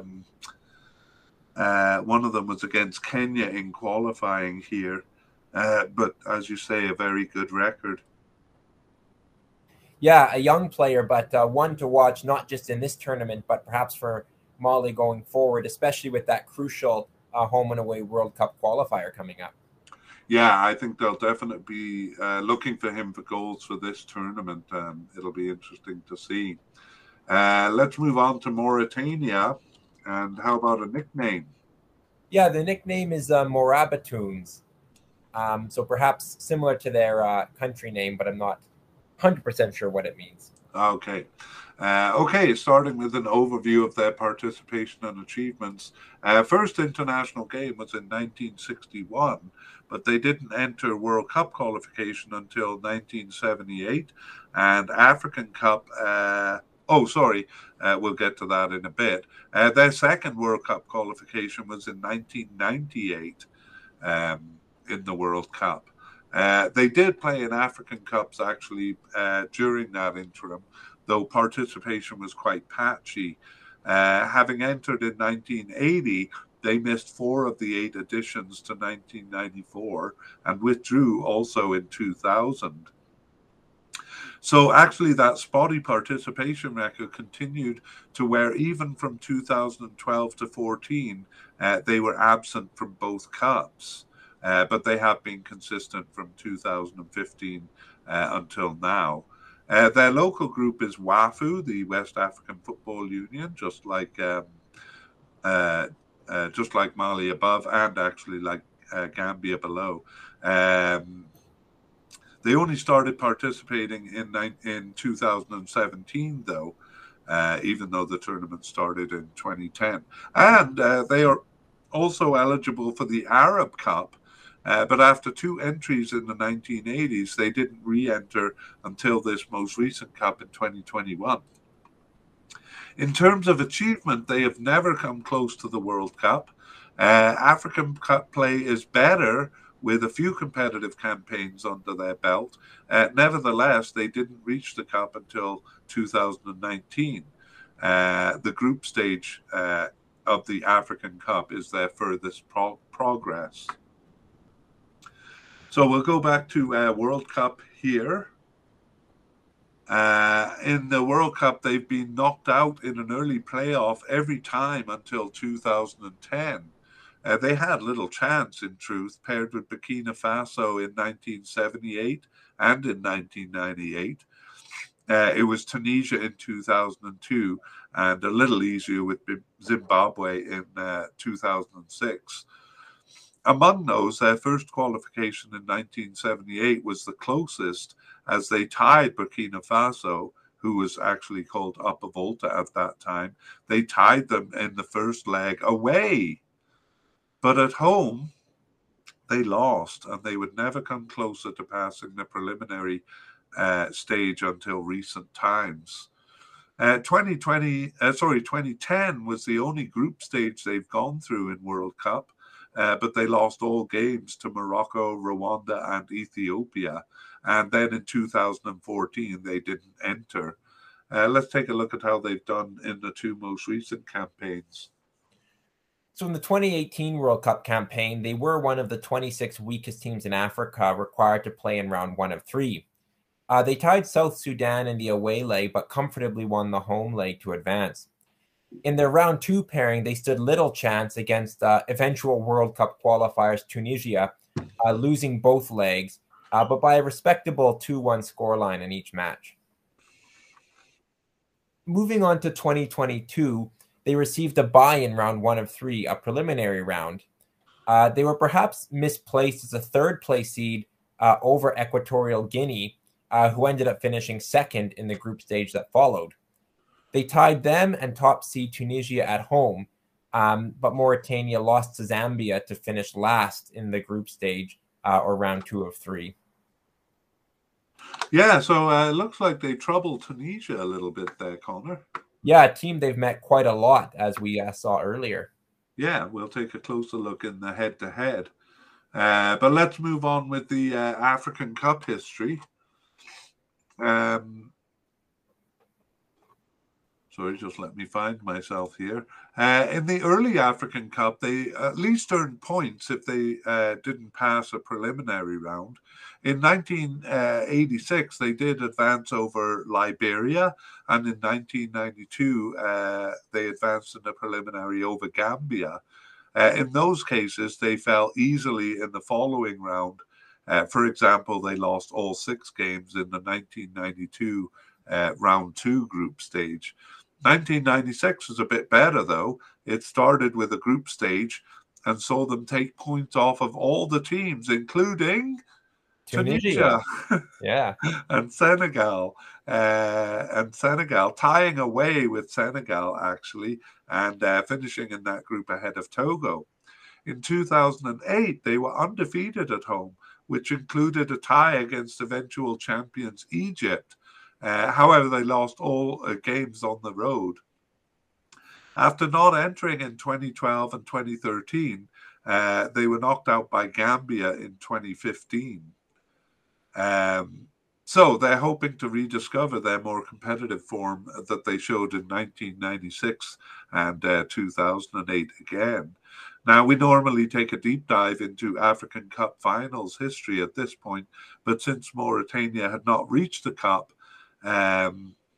against Kenya in qualifying here, but as you say, a very good record. Yeah, a young player, but one to watch not just in this tournament, but perhaps for Mali going forward, especially with that crucial home and away World Cup qualifier coming up. Yeah, I think they'll definitely be looking for him for goals for this tournament. It'll be interesting to see. Let's move on to Mauritania. And how about a nickname? Yeah, the nickname is Morabitoons. So perhaps similar to their country name, but I'm not 100% sure what it means. Okay. Starting with an overview of their participation and achievements. First international game was in 1961, but they didn't enter World Cup qualification until 1978. And African Cup, we'll get to that in a bit. Their second World Cup qualification was in 1998 in the World Cup. They did play in African Cups actually during that interim, though participation was quite patchy. Having entered in 1980, they missed 4 of the 8 editions to 1994 and withdrew also in 2000. So actually that spotty participation record continued to where even from 2012 to 14, they were absent from both cups. But they have been consistent from 2015 until now. Their local group is WAFU, the West African Football Union, just like Mali above, and actually like Gambia below. They only started participating in 2017, though, even though the tournament started in 2010. And they are also eligible for the Arab Cup. But after 2 entries in the 1980s, they didn't re-enter until this most recent cup in 2021. In terms of achievement, they have never come close to the World Cup. African Cup play is better with a few competitive campaigns under their belt. Nevertheless, they didn't reach the cup until 2019. The group stage of the African Cup is their furthest progress. So we'll go back to World Cup here. In the World Cup, they've been knocked out in an early playoff every time until 2010. They had little chance, in truth, paired with Burkina Faso in 1978 and in 1998. It was Tunisia in 2002 and a little easier with Zimbabwe in 2006. Among those, their first qualification in 1978 was the closest, as they tied Burkina Faso, who was actually called Upper Volta at that time. They tied them in the first leg away. But at home, they lost, and they would never come closer to passing the preliminary stage until recent times. 2010 was the only group stage they've gone through in World Cup. But they lost all games to Morocco, Rwanda, and Ethiopia. And then in 2014, they didn't enter. Let's take a look at how they've done in the 2 most recent campaigns. So in the 2018 World Cup campaign, they were one of the 26 weakest teams in Africa required to play in round 1 of 3. They tied South Sudan in the away leg, but comfortably won the home leg to advance. In their round 2 pairing, they stood little chance against eventual World Cup qualifiers Tunisia, losing both legs, but by a respectable 2-1 scoreline in each match. Moving on to 2022, they received a bye in round 1 of 3, a preliminary round. They were perhaps misplaced as a third-place seed over Equatorial Guinea, who ended up finishing second in the group stage that followed. They tied them and top seed Tunisia at home, but Mauritania lost to Zambia to finish last in the group stage, or round 2 of 3. Yeah, so it looks like they troubled Tunisia a little bit there, Connor. Yeah, a team they've met quite a lot, as we saw earlier. Yeah, we'll take a closer look in the head-to-head. But let's move on with the African Cup history. Sorry, just let me find myself here. In the early African Cup, they at least earned points if they didn't pass a preliminary round. In 1986, they did advance over Liberia, and in 1992, they advanced in the preliminary over Gambia. In those cases, they fell easily in the following round. For example, they lost all 6 games in the 1992 round 2 group stage. 1996 was a bit better, though. It started with a group stage and saw them take points off of all the teams, including Tunisia. Yeah. and Senegal. Tying away with Senegal, actually, and finishing in that group ahead of Togo. In 2008, they were undefeated at home, which included a tie against eventual champions Egypt. However, they lost all games on the road. After not entering in 2012 and 2013, they were knocked out by Gambia in 2015. So they're hoping to rediscover their more competitive form that they showed in 1996 and 2008 again. Now, we normally take a deep dive into African Cup finals history at this point, but since Mauritania had not reached the Cup, at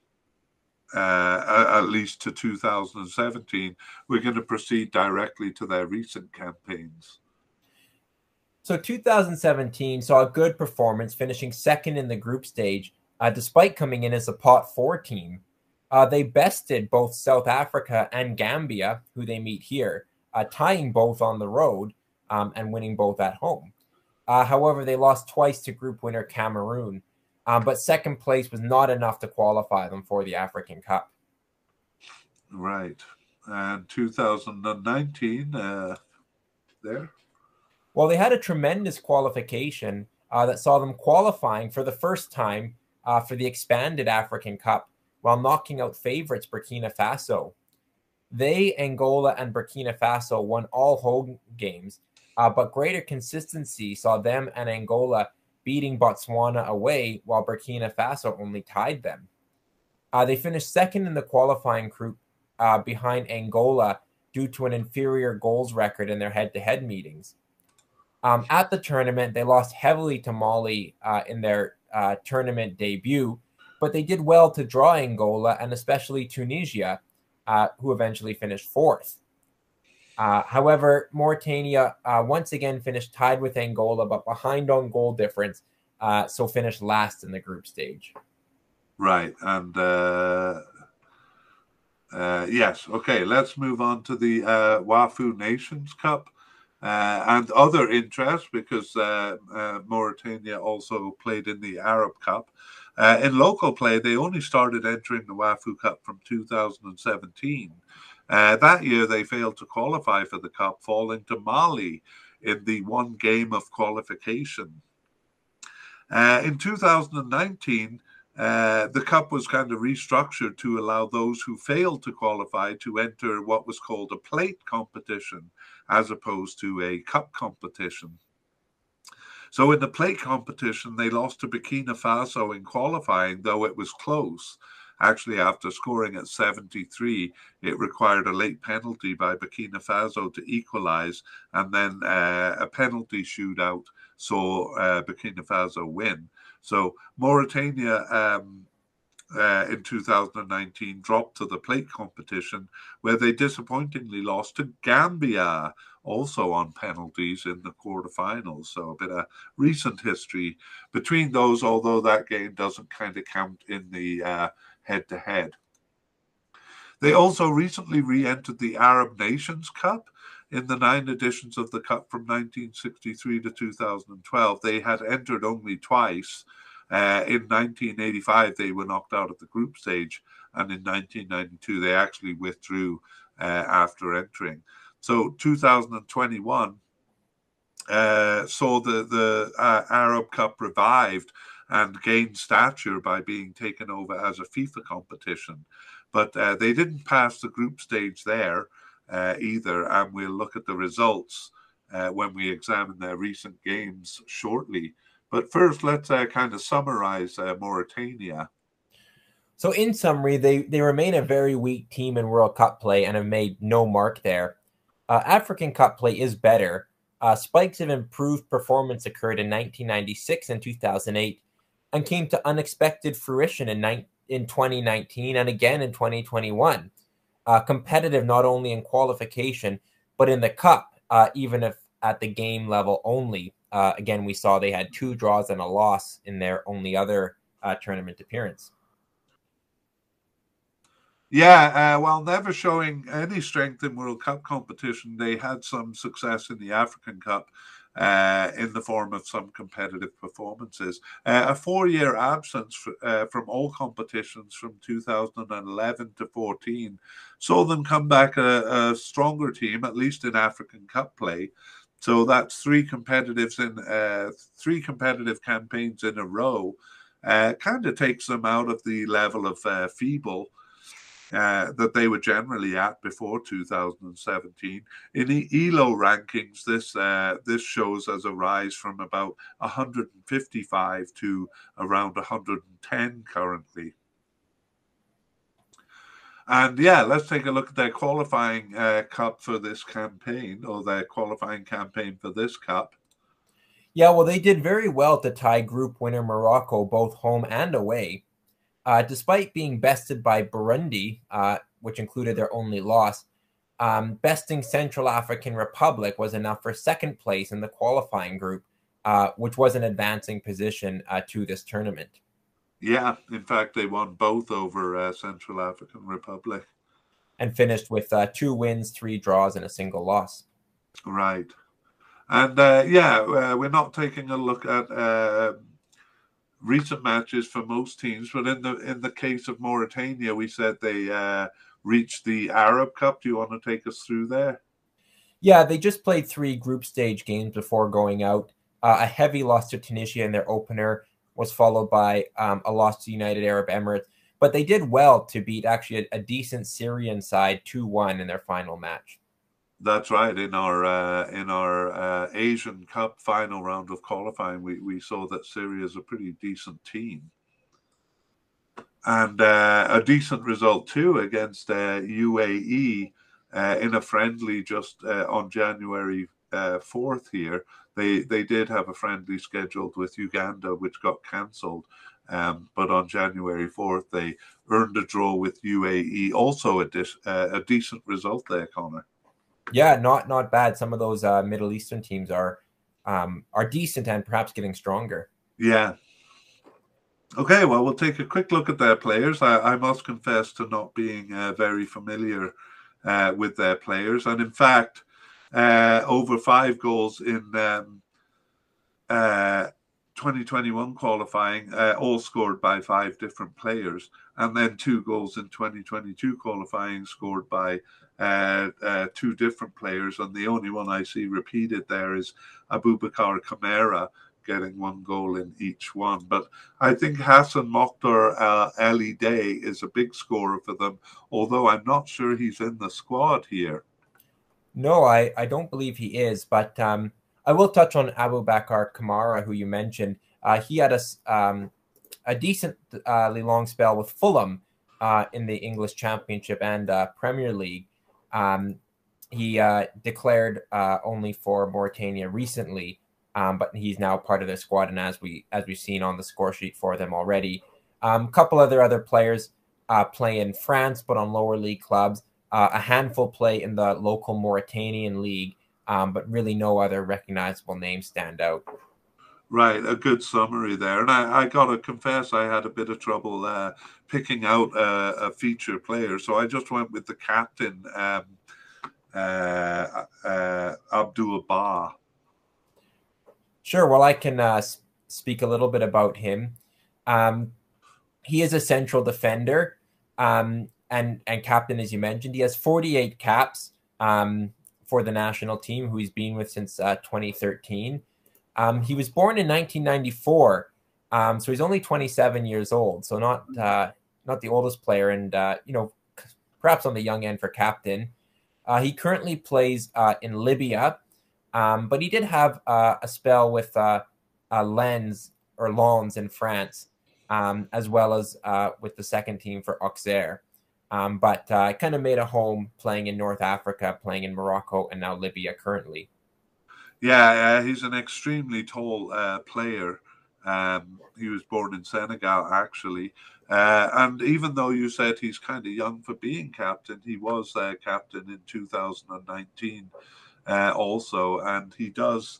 least to 2017, we're going to proceed directly to their recent campaigns. So 2017 saw a good performance, finishing second in the group stage, despite coming in as a pot 4 team. They bested both South Africa and Gambia, who they meet here, tying both on the road and winning both at home. However, they lost twice to group winner Cameroon, but second place was not enough to qualify them for the African Cup. Right. And 2019, there? Well, they had a tremendous qualification that saw them qualifying for the first time for the expanded African Cup while knocking out favorites Burkina Faso. They, Angola, and Burkina Faso won all home games, but greater consistency saw them and Angola beating Botswana away while Burkina Faso only tied them. They finished second in the qualifying group behind Angola due to an inferior goals record in their head-to-head meetings. At the tournament, they lost heavily to Mali in their tournament debut, but they did well to draw Angola and especially Tunisia, who eventually finished 4th. However, Mauritania once again finished tied with Angola, but behind on goal difference, so finished last in the group stage. Right, and yes, okay, let's move on to the WAFU Nations Cup. And other interest, because Mauritania also played in the Arab Cup. In local play, they only started entering the WAFU Cup from 2017. That year, they failed to qualify for the Cup, falling to Mali in the one game of qualification. In 2019, the Cup was kind of restructured to allow those who failed to qualify to enter what was called a plate competition, as opposed to a cup competition. So in the plate competition, they lost to Burkina Faso in qualifying, though it was close. Actually, after scoring at 73, it required a late penalty by Burkina Faso to equalize, and then a penalty shootout saw Burkina Faso win. So Mauritania in 2019 dropped to the plate competition, where they disappointingly lost to Gambia, also on penalties in the quarterfinals. So a bit of recent history between those, although that game doesn't kind of count in the head-to-head. They also recently re-entered the Arab Nations Cup. In the 9 editions of the Cup from 1963 to 2012, they had entered only twice. In 1985, they were knocked out of the group stage, and in 1992, they actually withdrew after entering. So 2021 saw the Arab Cup revived and gained stature by being taken over as a FIFA competition. But they didn't pass the group stage there either, and we'll look at the results when we examine their recent games shortly. But first, let's kind of summarize Mauritania. So in summary, they remain a very weak team in World Cup play and have made no mark there. African Cup play is better. Spikes of improved performance occurred in 1996 and 2008 and came to unexpected fruition in 2019 and again in 2021. Competitive not only in qualification, but in the Cup, even if at the game level only. Again, we saw they had 2 draws and a loss in their only other tournament appearance. Yeah, while never showing any strength in World Cup competition, they had some success in the African Cup in the form of some competitive performances. A 4-year absence from all competitions from 2011 to 14 saw them come back a stronger team, at least in African Cup play. So that's 3 competitive campaigns in a row. Kind of takes them out of the level of feeble that they were generally at before 2017. In the ELO rankings, this shows as a rise from about 155 to around 110 currently. And yeah, let's take a look at their qualifying cup for this campaign, or their qualifying campaign for this cup. Yeah, well, they did very well to tie group winner Morocco, both home and away. Despite being bested by Burundi, which included their only loss, besting Central African Republic was enough for second place in the qualifying group, which was an advancing position to this tournament. Yeah, in fact, they won both over Central African Republic. And finished with 2 wins, 3 draws, and a single loss. Right. And we're not taking a look at recent matches for most teams, but in the case of Mauritania, we said they reached the Arab Cup. Do you want to take us through there? Yeah, they just played 3 group stage games before going out. A heavy loss to Tunisia in their opener was followed by a loss to United Arab Emirates. But they did well to beat actually a decent Syrian side 2-1 in their final match. That's right. In our Asian Cup final round of qualifying, we saw that Syria is a pretty decent team. And a decent result too against UAE in a friendly just on January 4th here. They did have a friendly scheduled with Uganda, which got cancelled. But on January 4th, they earned a draw with UAE. Also a decent result there, Connor. Yeah, not bad. Some of those Middle Eastern teams are decent and perhaps getting stronger. Yeah. Okay, well, we'll take a quick look at their players. I must confess to not being very familiar with their players. And in fact, over 5 goals in 2021 qualifying, all scored by 5 different players. And then 2 goals in 2022 qualifying scored by 2 different players. And the only one I see repeated there is Abubakar Kamara, getting 1 goal in each one. But I think Hassan Mokhtar Ali Day is a big scorer for them, although I'm not sure he's in the squad here. No, I don't believe he is, but I will touch on Abubakar Kamara, who you mentioned. He had a decently long spell with Fulham in the English Championship and Premier League. He declared only for Mauritania recently, but he's now part of their squad, and as we've seen on the score sheet for them already. A couple other players play in France, but on lower league clubs. A handful play in the local Mauritanian league, but really no other recognizable names stand out. Right, a good summary there. And I got to confess, I had a bit of trouble picking out a feature player. So I just went with the captain, Abdul Ba. Sure. Well, I can speak a little bit about him. He is a central defender and captain, as you mentioned. He has 48 caps for the national team, who he's been with since 2013. He was born in 1994, so he's only 27 years old. So not the oldest player, and perhaps on the young end for captain. He currently plays in Libya, but he did have a spell with Lens in France, as well as with the second team for Auxerre. But kind of made a home playing in North Africa, playing in Morocco, and now Libya currently. Yeah, he's an extremely tall player. He was born in Senegal, actually. And even though you said he's kind of young for being captain, he was captain in 2019 also. And he does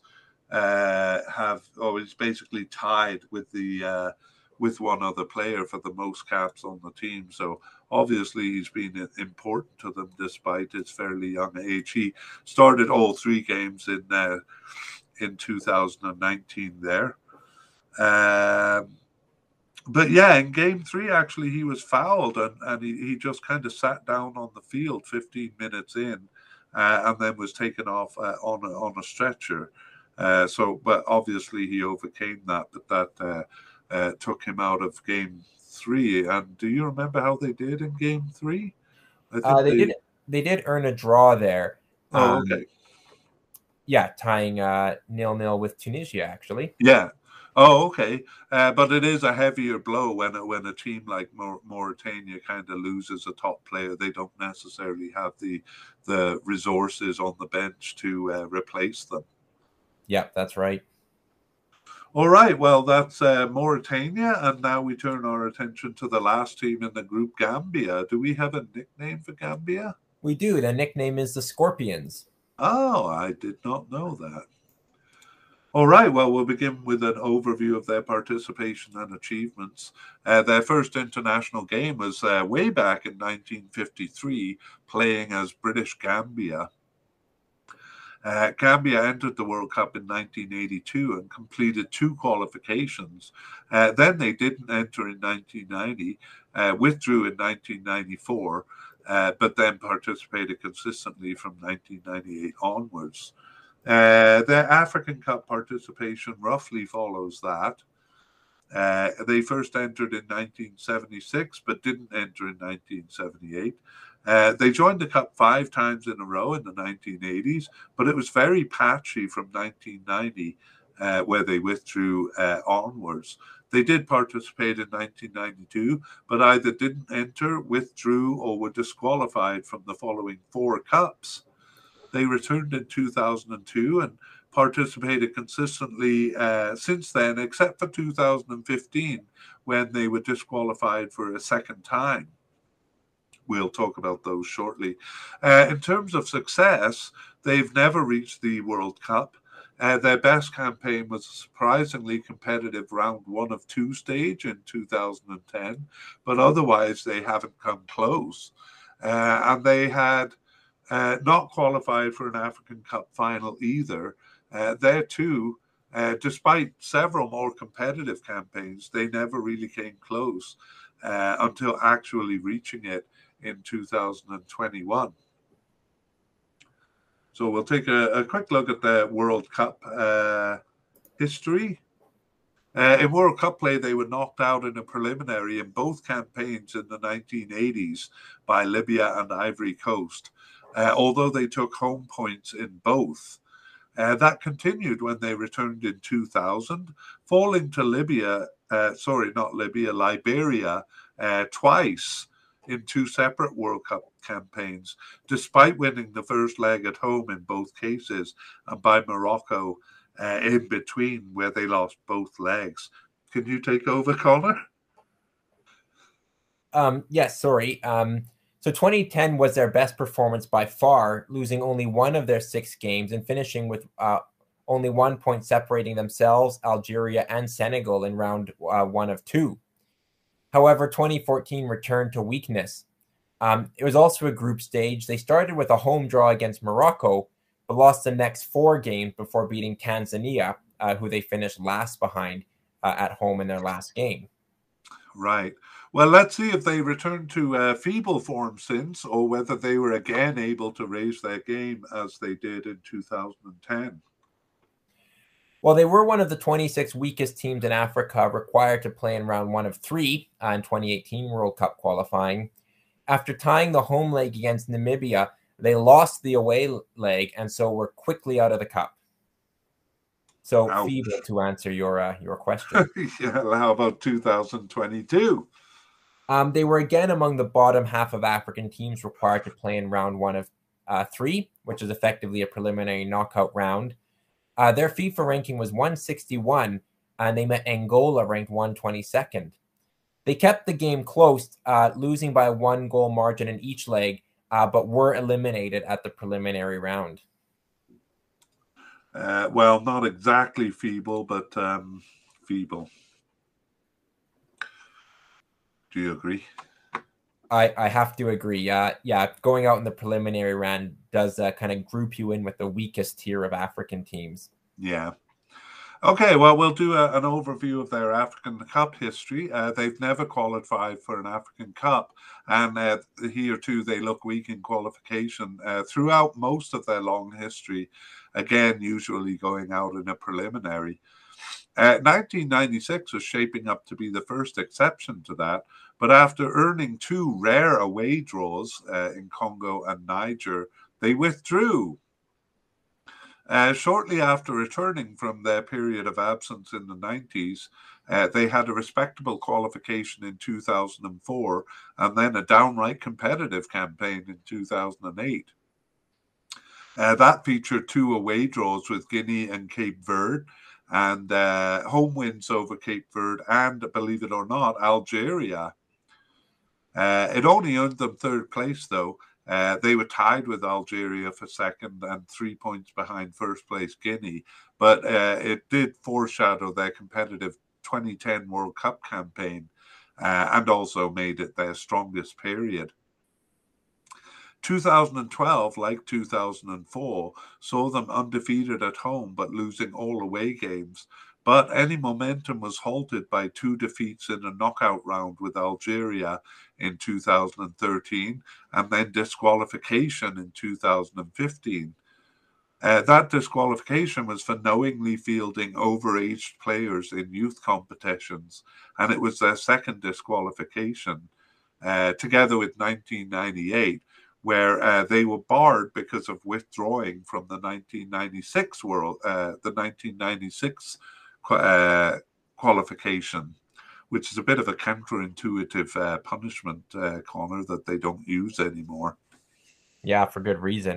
he's basically tied with with one other player for the most caps on the team. So obviously he's been important to them despite his fairly young age. He started all three games in 2019 there. But yeah, in game 3, actually, he was fouled and he just kind of sat down on the field 15 minutes in and then was taken off on a stretcher. But obviously he overcame that, but that took him out of game 3. And do you remember how they did in game 3? I think they did earn a draw there. Oh, okay. Yeah, tying 0-0 with Tunisia, actually. Yeah. Oh, okay. But it is a heavier blow when a team like Mauritania kind of loses a top player. They don't necessarily have the resources on the bench to replace them. Yeah, that's right. All right. Well, that's Mauritania, and now we turn our attention to the last team in the group, Gambia. Do we have a nickname for Gambia? We do. The nickname is the Scorpions. Oh, I did not know that. All right, well, we'll begin with an overview of their participation and achievements. Their first international game was way back in 1953, playing as British Gambia. Gambia entered the World Cup in 1982 and completed 2 qualifications. Then they didn't enter in 1990, withdrew in 1994, but then participated consistently from 1998 onwards. Their African Cup participation roughly follows that. They first entered in 1976, but didn't enter in 1978. They joined the Cup 5 times in a row in the 1980s, but it was very patchy from 1990, where they withdrew onwards. They did participate in 1992, but either didn't enter, withdrew, or were disqualified from the following 4 Cups. They returned in 2002 and participated consistently since then, except for 2015, when they were disqualified for a second time. We'll talk about those shortly. In terms of success, they've never reached the World Cup. Their best campaign was a surprisingly competitive round 1 of 2 stage in 2010, but otherwise they haven't come close. And they had not qualified for an African Cup final either. There too, despite several more competitive campaigns, they never really came close until actually reaching it in 2021. So we'll take a quick look at the World Cup history. In World Cup play, they were knocked out in a preliminary in both campaigns in the 1980s by Libya and Ivory Coast, although they took home points in both. That continued when they returned in 2000, falling to Liberia twice in 2 separate World Cup campaigns, despite winning the first leg at home in both cases, and by Morocco in between where they lost both legs. Can you take over, Connor? Yes, sorry. So 2010 was their best performance by far, losing only one of their 6 games and finishing with only 1 point separating themselves, Algeria, and Senegal in round 1 of 2. However, 2014 returned to weakness. It was also a group stage. They started with a home draw against Morocco, but lost the next 4 games before beating Tanzania, who they finished last behind at home in their last game. Right. Well, let's see if they returned to feeble form since, or whether they were again able to raise their game as they did in 2010. Well, they were one of the 26 weakest teams in Africa required to play in round 1 of 3 in 2018 World Cup qualifying. After tying the home leg against Namibia, they lost the away leg and so were quickly out of the cup. So Ouch. feeble, to answer your question. Yeah, how about 2022? They were again among the bottom half of African teams required to play in round 1 of 3, which is effectively a preliminary knockout round. Their FIFA ranking was 161, and they met Angola ranked 122nd. They kept the game close, losing by a 1-goal margin in each leg, but were eliminated at the preliminary round. Well, not exactly feeble, but feeble. Do you agree? I have to agree. Yeah, going out in the preliminary round does kind of group you in with the weakest tier of African teams. Yeah. Okay, well, we'll do an overview of their African Cup history. They've never qualified for an African Cup, and here too they look weak in qualification throughout most of their long history, again, usually going out in a preliminary. 1996 was shaping up to be the first exception to that, but after earning 2 rare away draws in Congo and Niger, they withdrew. Shortly after returning from their period of absence in the 90s, they had a respectable qualification in 2004 and then a downright competitive campaign in 2008. That featured 2 away draws with Guinea and Cape Verde, and home wins over Cape Verde and, believe it or not, Algeria. It only earned them 3rd place, though. They were tied with Algeria for 2nd and 3 points behind 1st place Guinea, but it did foreshadow their competitive 2010 World Cup campaign and also made it their strongest period. 2012, like 2004, saw them undefeated at home but losing all away games. But any momentum was halted by 2 defeats in a knockout round with Algeria in 2013 and then disqualification in 2015. That disqualification was for knowingly fielding overaged players in youth competitions, and it was their 2nd disqualification, together with 1998, where they were barred because of withdrawing from the 1996 qualification, which is a bit of a counterintuitive punishment, Connor, that they don't use anymore. Yeah, for good reason.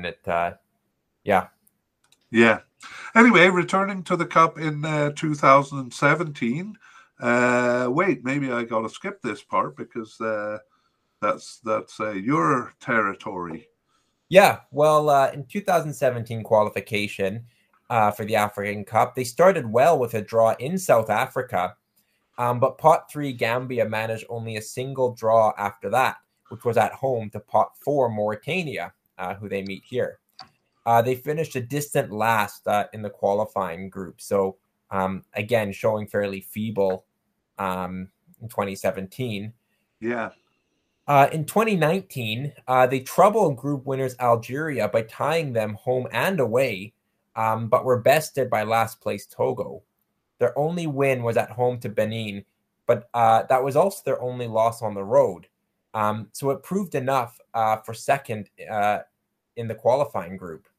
Yeah. Anyway, returning to the Cup in 2017. Wait, maybe I got to skip this part because that's your territory. Yeah, well, in 2017 qualification for the African Cup, they started well with a draw in South Africa, but Pot 3 Gambia managed only a single draw after that, which was at home to Pot 4 Mauritania, who they meet here. They finished a distant last in the qualifying group, so again, showing fairly feeble in 2017. Yeah. In 2019, they troubled group winners Algeria by tying them home and away, but were bested by last place Togo. Their only win was at home to Benin, but that was also their only loss on the road. So it proved enough for 2nd in the qualifying group.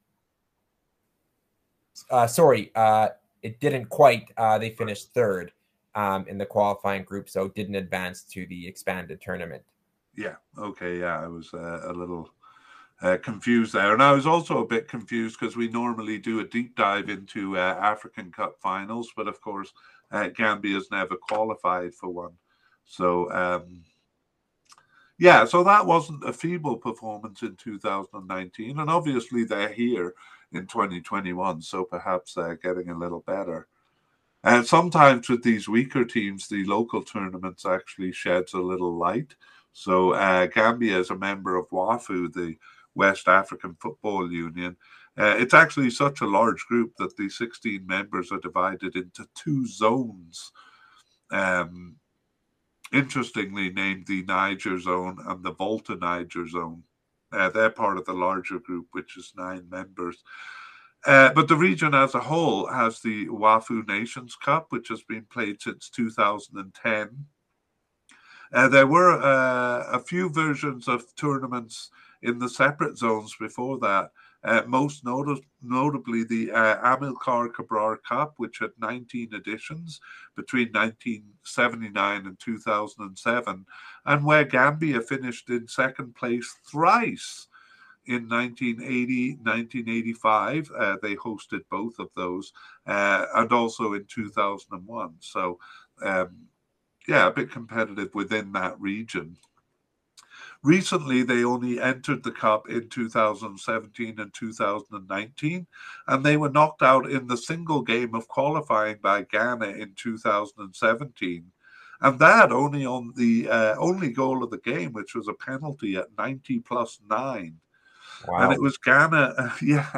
It didn't quite. They finished 3rd in the qualifying group, so didn't advance to the expanded tournament. Yeah. Okay. Yeah, I was a little confused there. And I was also a bit confused because we normally do a deep dive into African Cup finals, but of course, Gambia's never qualified for one. So, so that wasn't a feeble performance in 2019. And obviously, they're here in 2021, so perhaps they're getting a little better. And sometimes with these weaker teams, the local tournaments actually sheds a little light. So Gambia is a member of WAFU, the West African Football Union. It's actually such a large group that the 16 members are divided into 2 zones. Interestingly named the Niger Zone and the Volta Niger Zone. They're part of the larger group, which is 9 members. But the region as a whole has the WAFU Nations Cup, which has been played since 2010. There were a few versions of tournaments in the separate zones before that, most notably the Amilcar Cabral Cup, which had 19 editions between 1979 and 2007, and where Gambia finished in second place thrice. In 1980, 1985, they hosted both of those, and also in 2001. So, a bit competitive within that region. Recently, they only entered the Cup in 2017 and 2019, and they were knocked out in the single game of qualifying by Ghana in 2017. And that only on the only goal of the game, which was a penalty at 90+9. Wow. And it was Ghana,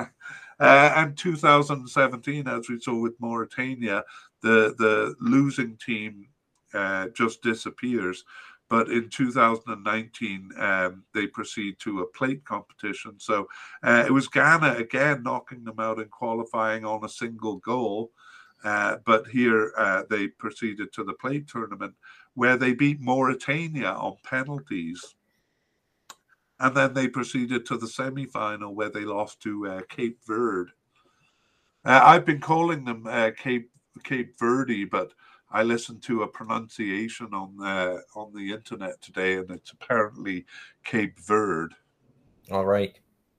and 2017, as we saw with Mauritania, the losing team just disappears. But in 2019, they proceed to a plate competition. So it was Ghana again knocking them out in qualifying on a single goal. But here they proceeded to the plate tournament where they beat Mauritania on penalties. And then they proceeded to the semi-final where they lost to Cape Verde. I've been calling them Cape Verde, but I listened to a pronunciation on the internet today, and it's apparently Cape Verde. All right.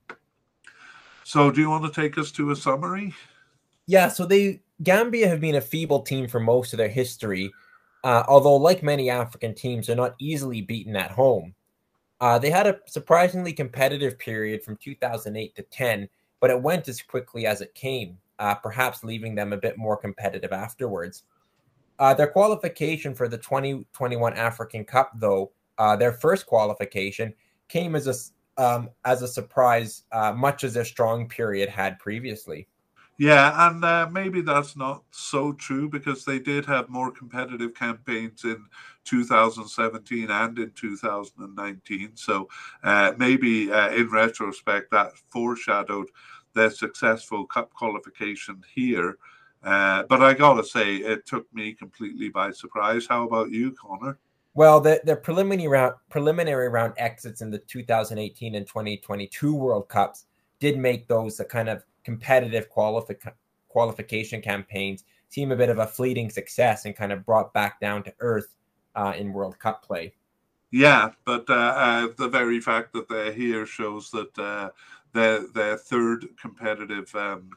So do you want to take us to a summary? Yeah, so Gambia have been a feeble team for most of their history, although like many African teams, they're not easily beaten at home. They had a surprisingly competitive period from 2008 to 10, but it went as quickly as it came, perhaps leaving them a bit more competitive afterwards. Their qualification for the 2021 African Cup, though, their first qualification, came as a surprise, much as their strong period had previously. Yeah, and maybe that's not so true because they did have more competitive campaigns in 2017 and in 2019. So maybe in retrospect, that foreshadowed their successful Cup qualification here. But I got to say, it took me completely by surprise. How about you, Connor? Well, the preliminary round exits in the 2018 and 2022 World Cups did make those a kind of competitive qualification campaigns seem a bit of a fleeting success and kind of brought back down to earth in World Cup play. Yeah, but the very fact that they're here shows that their third competitive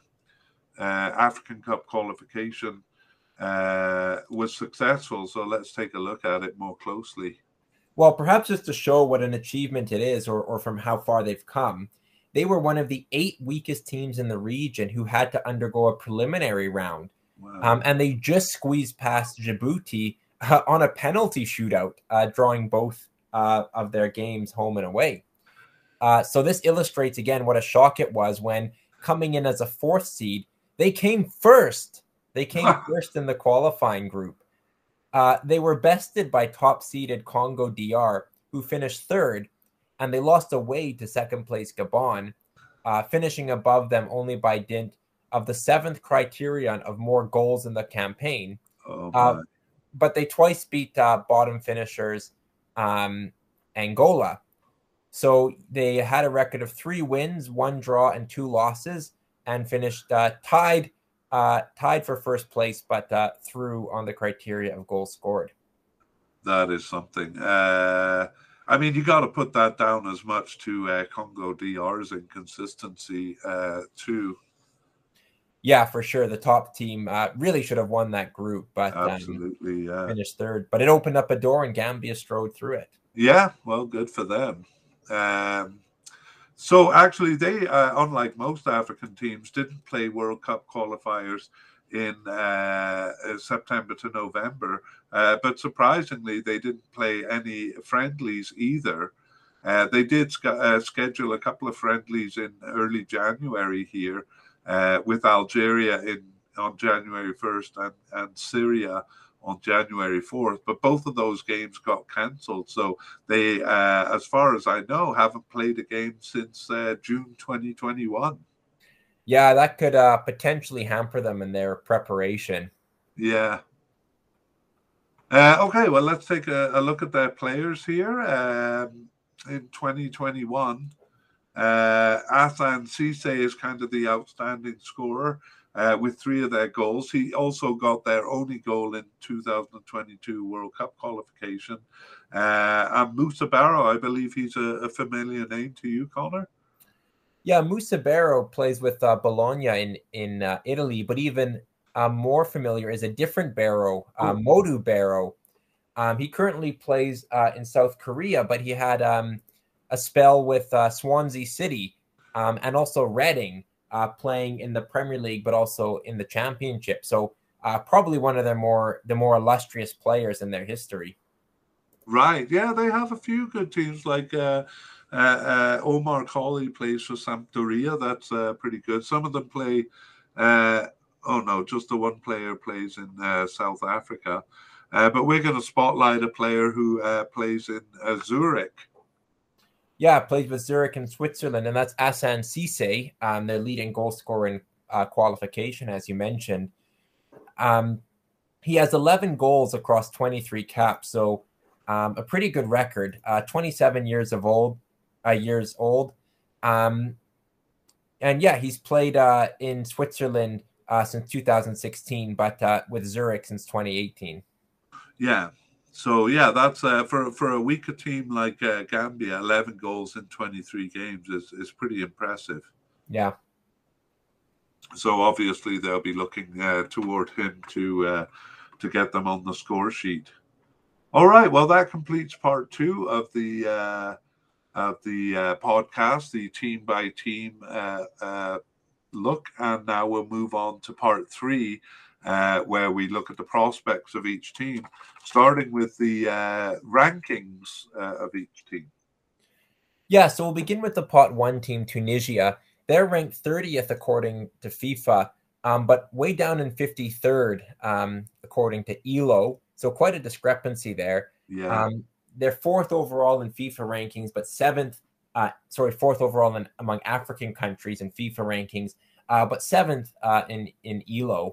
African Cup qualification was successful. So let's take a look at it more closely. Well, perhaps just to show what an achievement it is or from how far they've come. They were one of the 8 weakest teams in the region who had to undergo a preliminary round. Wow. And they just squeezed past Djibouti on a penalty shootout, drawing both of their games home and away. So this illustrates, again, what a shock it was when coming in as a 4th seed, they came first. They came first in the qualifying group. They were bested by top-seeded Congo DR, who finished 3rd, and they lost away to second-place Gabon, finishing above them only by dint of the 7th criterion of more goals in the campaign. But they twice beat bottom finishers Angola. So they had a record of 3 wins, 1 draw, and 2 losses, and finished tied for first place, but through on the criteria of goals scored. That is something. I mean, you got to put that down as much to Congo DR's inconsistency too. Yeah, for sure. The top team really should have won that group, but Absolutely, finished third. But it opened up a door, and Gambia strode through it. Yeah, well, good for them. So actually, they, unlike most African teams, didn't play World Cup qualifiers in September to November. But surprisingly, they didn't play any friendlies either. They did schedule a couple of friendlies in early January here with Algeria on January 1st and Syria on January 4th, but both of those games got cancelled. So they, as far as I know, haven't played a game since June 2021. Yeah, that could potentially hamper them in their preparation. Yeah. Okay, well, let's take a look at their players here. In 2021, Hassan Cisse is kind of the outstanding scorer with 3 of their goals. He also got their only goal in 2022 World Cup qualification. And Moussa Barrow, I believe he's a familiar name to you, Connor. Yeah, Moussa Barrow plays with Bologna in Italy, but even more familiar is a different Barrow, Modou Barrow. He currently plays in South Korea, but he had a spell with Swansea City and also Reading, playing in the Premier League, but also in the Championship. So probably one of the more illustrious players in their history. Right. Yeah, they have a few good teams like Omar Colley plays for Sampdoria. That's pretty good. Some of them play. Oh no, just the one player plays in South Africa. But we're going to spotlight a player who plays in Zurich. Yeah, plays with Zurich in Switzerland, and that's Hassan Cisse, their leading goal scorer in qualification, as you mentioned. He has 11 goals across 23 caps, so a pretty good record. 27 years old. And yeah, he's played in Switzerland since 2016, but with Zurich since 2018. Yeah. So yeah, that's for a weaker team like Gambia, 11 goals in 23 games is pretty impressive. Yeah. So obviously they'll be looking toward him to get them on the score sheet. All right. Well, that completes part 2 of the podcast, the team by team look, and now we'll move on to part 3. Where we look at the prospects of each team, starting with the rankings of each team. Yeah, so we'll begin with the Pot 1 team, Tunisia. They're ranked 30th according to FIFA, but way down in 53rd according to ELO. So quite a discrepancy there. Yeah. They're 4th overall in FIFA rankings, but 4th overall among African countries in FIFA rankings, but 7th in ELO.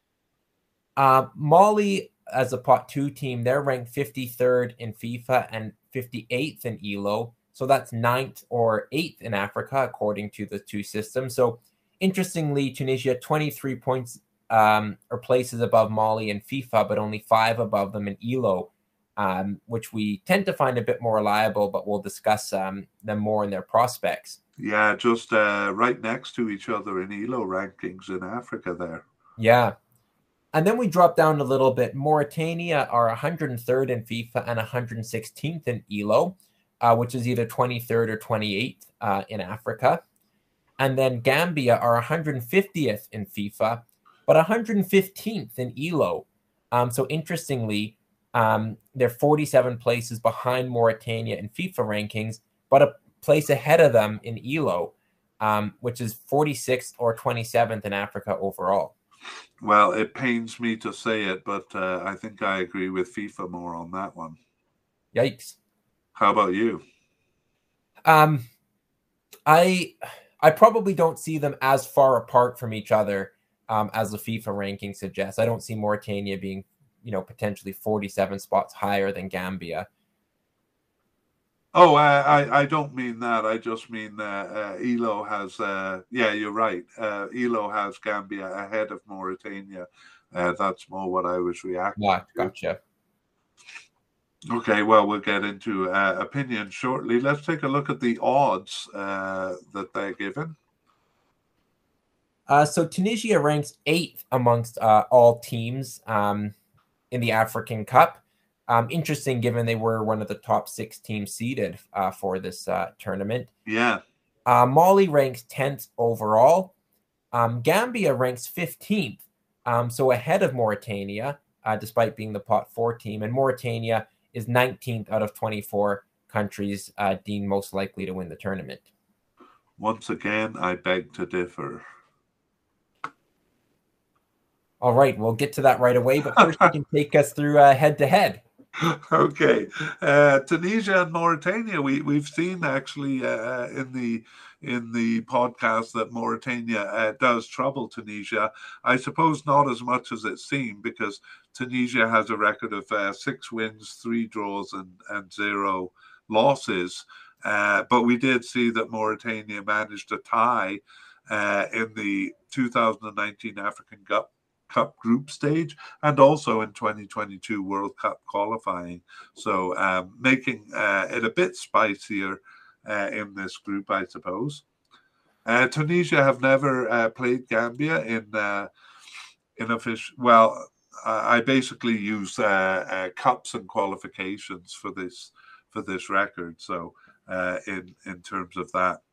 Mali, as a Pot 2 team, they're ranked 53rd in FIFA and 58th in ELO. So that's 9th or 8th in Africa, according to the two systems. So interestingly, Tunisia, 23 points or places above Mali in FIFA, but only 5 above them in ELO, which we tend to find a bit more reliable, but we'll discuss them more in their prospects. Yeah, just right next to each other in ELO rankings in Africa there. Yeah. And then we drop down a little bit. Mauritania are 103rd in FIFA and 116th in ELO, which is either 23rd or 28th in Africa. And then Gambia are 150th in FIFA, but 115th in ELO. So interestingly, they're 47 places behind Mauritania in FIFA rankings, but a place ahead of them in ELO, which is 46th or 27th in Africa overall. Well, it pains me to say it, but I think I agree with FIFA more on that one. Yikes. How about you? I probably don't see them as far apart from each other as the FIFA ranking suggests. I don't see Mauritania being, potentially 47 spots higher than Gambia. Oh, I don't mean that. I just mean ELO has, you're right. ELO has Gambia ahead of Mauritania. That's more what I was reacting to. Gotcha. Okay, well, we'll get into opinion shortly. Let's take a look at the odds that they're given. So Tunisia ranks 8th amongst all teams in the African Cup. Interesting, given they were one of the top 6 teams seeded for this tournament. Yeah. Mali ranks 10th overall. Gambia ranks 15th, so ahead of Mauritania, despite being the pot 4 team. And Mauritania is 19th out of 24 countries deemed most likely to win the tournament. Once again, I beg to differ. All right, we'll get to that right away, but first you can take us through head-to-head. Okay, Tunisia and Mauritania. We've seen actually in the podcast that Mauritania does trouble Tunisia. I suppose not as much as it seemed, because Tunisia has a record of 6 wins, 3 draws, and 0 losses. But we did see that Mauritania managed a tie in the 2019 African Cup group stage, and also in 2022 World Cup qualifying. So making it a bit spicier in this group, I suppose. Tunisia have never played Gambia in official. Well, I basically use cups and qualifications for this record. So in terms of that,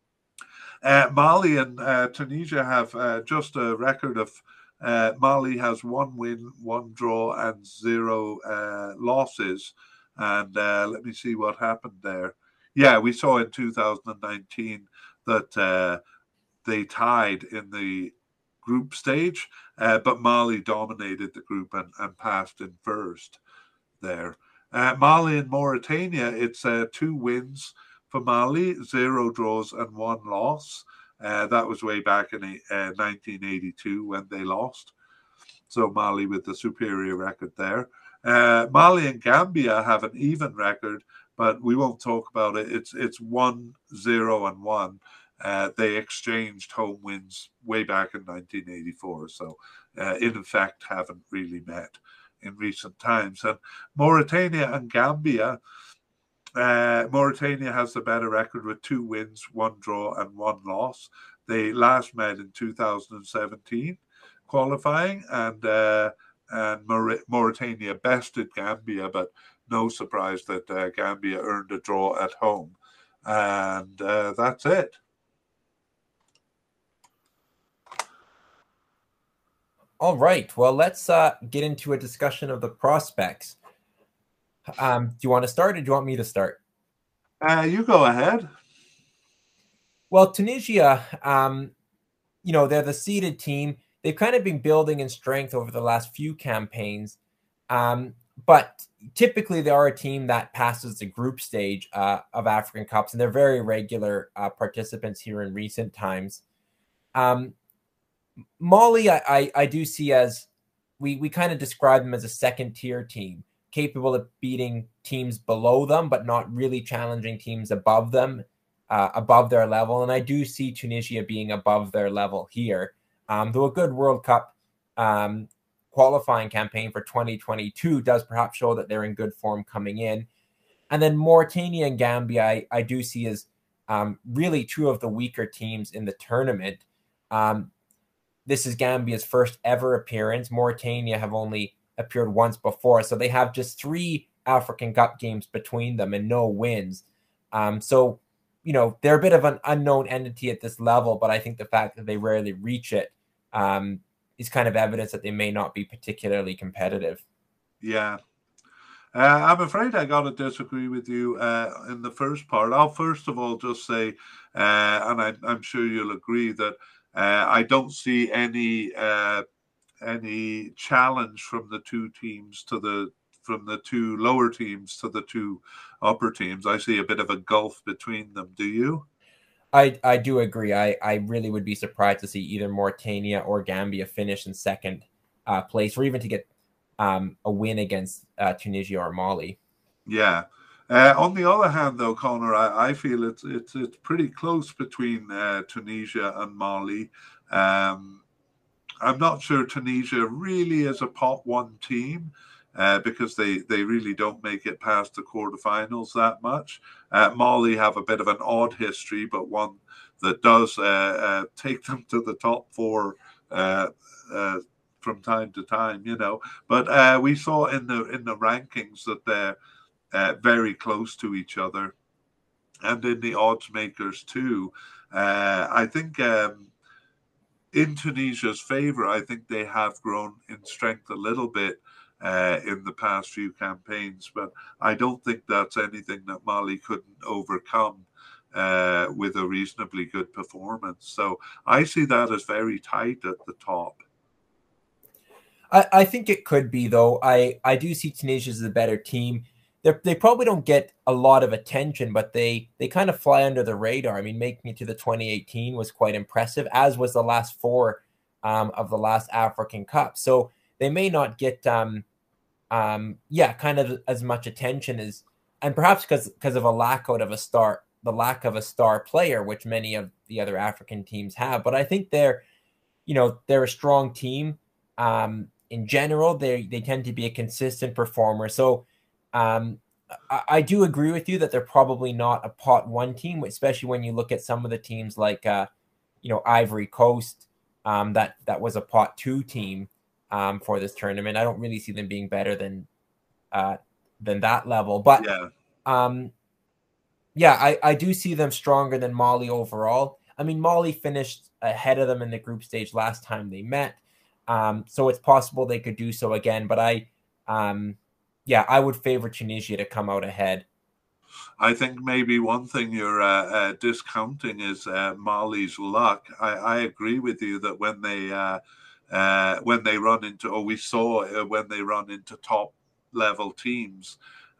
Mali and Tunisia have just a record of. Mali has 1 win, 1 draw, and 0 losses. And let me see what happened there. Yeah, we saw in 2019 that they tied in the group stage, but Mali dominated the group and passed in first there. Mali and Mauritania, it's 2 wins for Mali, 0 draws, and 1 loss. That was way back in 1982 when they lost. So Mali with the superior record there. Mali and Gambia have an even record, but we won't talk about it. It's 1-0 and 1. They exchanged home wins way back in 1984. So in effect, haven't really met in recent times. And Mauritania and Gambia, Mauritania has the better record with 2 wins, 1 draw, and 1 loss. They last met in 2017 qualifying, and Mauritania bested Gambia, but no surprise that Gambia earned a draw at home. And that's it. All right, well, let's get into a discussion of the prospects. Do you want to start, or do you want me to start? You go ahead. Well, Tunisia, they're the seeded team. They've kind of been building in strength over the last few campaigns. But typically they are a team that passes the group stage of African Cups, and they're very regular participants here in recent times. Mali, I do see as, we kind of describe them as a second-tier team, capable of beating teams below them, but not really challenging teams above them, above their level. And I do see Tunisia being above their level here. Though a good World Cup qualifying campaign for 2022 does perhaps show that they're in good form coming in. And then Mauritania and Gambia, I do see as really 2 of the weaker teams in the tournament. This is Gambia's first ever appearance. Mauritania have only appeared once before, so they have just 3 African Cup games between them and no wins. So, they're a bit of an unknown entity at this level, but I think the fact that they rarely reach it is kind of evidence that they may not be particularly competitive. Yeah. I'm afraid I got to disagree with you in the first part. I'll first of all just say, and I'm sure you'll agree, that I don't see any challenge from the 2 teams from the 2 lower teams to the 2 upper teams. I see a bit of a gulf between them. Do you? I do agree. I really would be surprised to see either Mauritania or Gambia finish in second place, or even to get a win against Tunisia or Mali. Yeah. On the other hand, though, Conor, I feel it's pretty close between Tunisia and Mali. I'm not sure Tunisia really is a pot 1 team. because they really don't make it past the quarterfinals that much. Mali have a bit of an odd history, but one that does take them to the top four from time to time, But we saw in the rankings that they're very close to each other, and in the odds makers too. I think in Tunisia's favor, I think they have grown in strength a little bit in the past few campaigns, but I don't think that's anything that Mali couldn't overcome with a reasonably good performance. So I see that as very tight at the top. I think it could be, though. I do see Tunisia as a better team. They probably don't get a lot of attention, but they kind of fly under the radar. I mean, making it to the 2018 was quite impressive, as was the last four of the last African Cup. So they may not get, kind of as much attention as, and perhaps because of a lack of a star player, which many of the other African teams have. But I think they're a strong team. In general, they tend to be a consistent performer. So I do agree with you that they're probably not a pot one team, especially when you look at some of the teams like Ivory Coast, that was a pot two team for this tournament. I don't really see them being better than that level, but I do see them stronger than Mali overall. I mean, Mali finished ahead of them in the group stage last time they met. So it's possible they could do so again, but I would favor Tunisia to come out ahead. I think maybe one thing you're discounting is Mali's luck. I agree with you that when they run into, or we saw when they run into top level teams,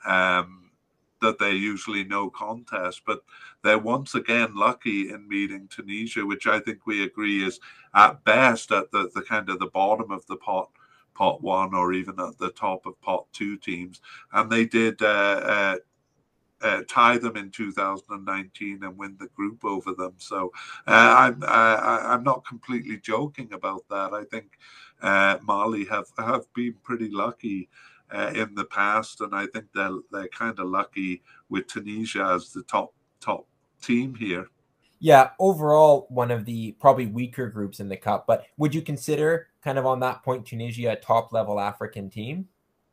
that they're usually no contest, but they're once again lucky in meeting Tunisia, which I think we agree is at best at the kind of the bottom of the pot one, or even at the top of pot two teams. And they did tie them in 2019 and win the group over them. So I'm not completely joking about that. I think Mali have been pretty lucky in the past, and I think they're kind of lucky with Tunisia as the top team here. Yeah, overall one of the probably weaker groups in the cup. But would you consider kind of on that point Tunisia a top level African team?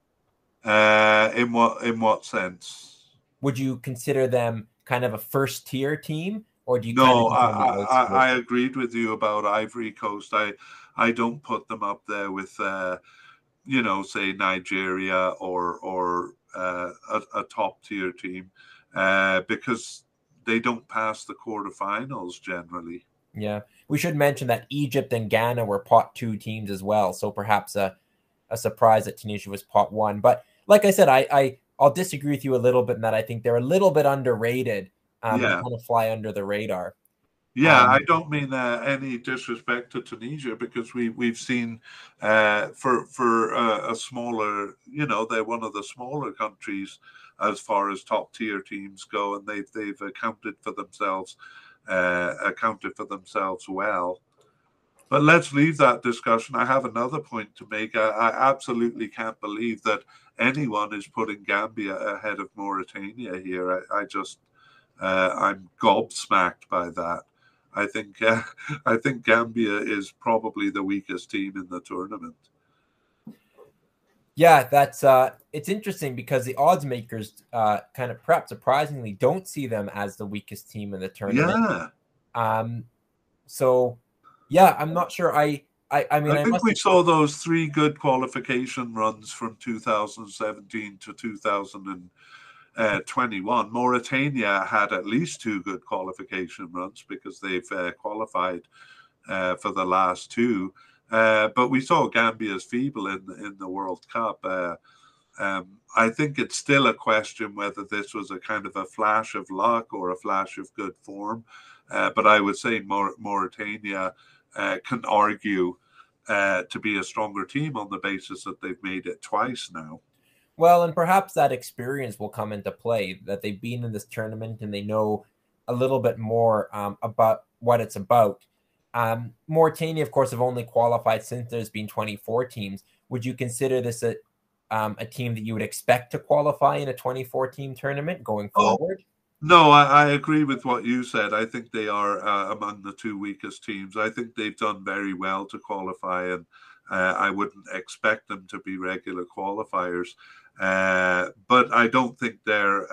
In what sense? Would you consider them kind of a first tier team, or do you? No, I agreed with you about Ivory Coast. I don't put them up there with say Nigeria or a top tier team because they don't pass the quarterfinals generally. Yeah, we should mention that Egypt and Ghana were pot two teams as well, so perhaps a surprise that Tunisia was pot one. But like I said, I'll disagree with you a little bit in that I think they're a little bit underrated. They kind of fly under the radar. Yeah, I don't mean any disrespect to Tunisia, because we've seen for a smaller, they're one of the smaller countries as far as top tier teams go, and they've accounted for themselves well. But let's leave that discussion. I have another point to make. I absolutely can't believe that anyone is putting Gambia ahead of Mauritania here. I'm gobsmacked by that. I think Gambia is probably the weakest team in the tournament. Yeah, that's it's interesting because the odds makers kind of perhaps surprisingly don't see them as the weakest team in the tournament. Yeah. So yeah, I'm not sure. I think we saw those three good qualification runs from 2017 to 2021. Mauritania had at least two good qualification runs because they've qualified for the last two. But we saw Gambia's feeble in the World Cup. I think it's still a question whether this was a kind of a flash of luck or a flash of good form. But I would say Mauritania can argue to be a stronger team on the basis that they've made it twice now. Well, and perhaps that experience will come into play, that they've been in this tournament and they know a little bit more about what it's about. Mauritania, of course, have only qualified since there's been 24 teams. Would you consider this a team that you would expect to qualify in a 2014 tournament going Oh, forward? no, I agree with what you said. I think they are among the two weakest teams. I think they've done very well to qualify, and I wouldn't expect them to be regular qualifiers. But I don't think they're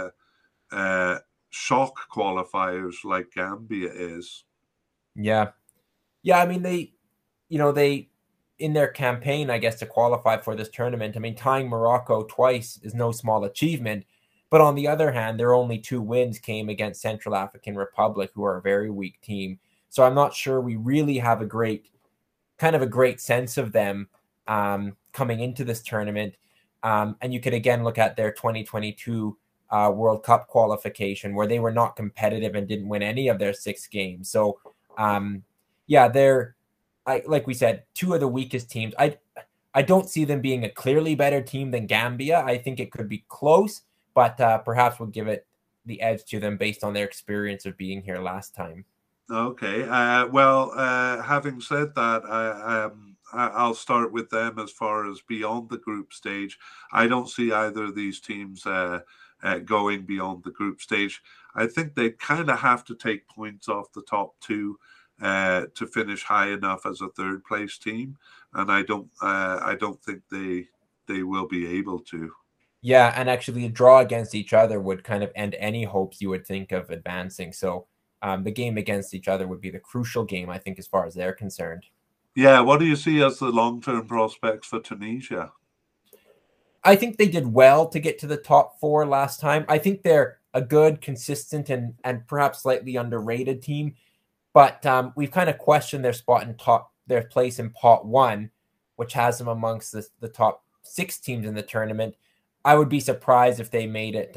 shock qualifiers like Gambia is. Yeah. Yeah, I mean they in their campaign, I guess, to qualify for this tournament, I mean, tying Morocco twice is no small achievement. But on the other hand, their only 2 wins came against Central African Republic, who are a very weak team. So I'm not sure we really have a great sense of them coming into this tournament. And you could again look at their 2022 World Cup qualification, where they were not competitive and didn't win any of their 6 games. So yeah, they're like we said, 2 of the weakest teams. I don't see them being a clearly better team than Gambia. I think it could be close, but perhaps we'll give it the edge to them based on their experience of being here last time. Okay. Well, having said that, I'll start with them as far as beyond the group stage. I don't see either of these teams going beyond the group stage. I think they kind of have to take points off the top 2 to finish high enough as a third place team, and I don't think they will be able to. Yeah, and actually a draw against each other would kind of end any hopes you would think of advancing. So the game against each other would be the crucial game, I think, as far as they're concerned. Yeah, what do you see as the long-term prospects for Tunisia? I think they did well to get to the top 4 last time. I think they're a good, consistent, and perhaps slightly underrated team. But we've kind of questioned their place in pot 1, which has them amongst the top 6 teams in the tournament. I would be surprised if they made it,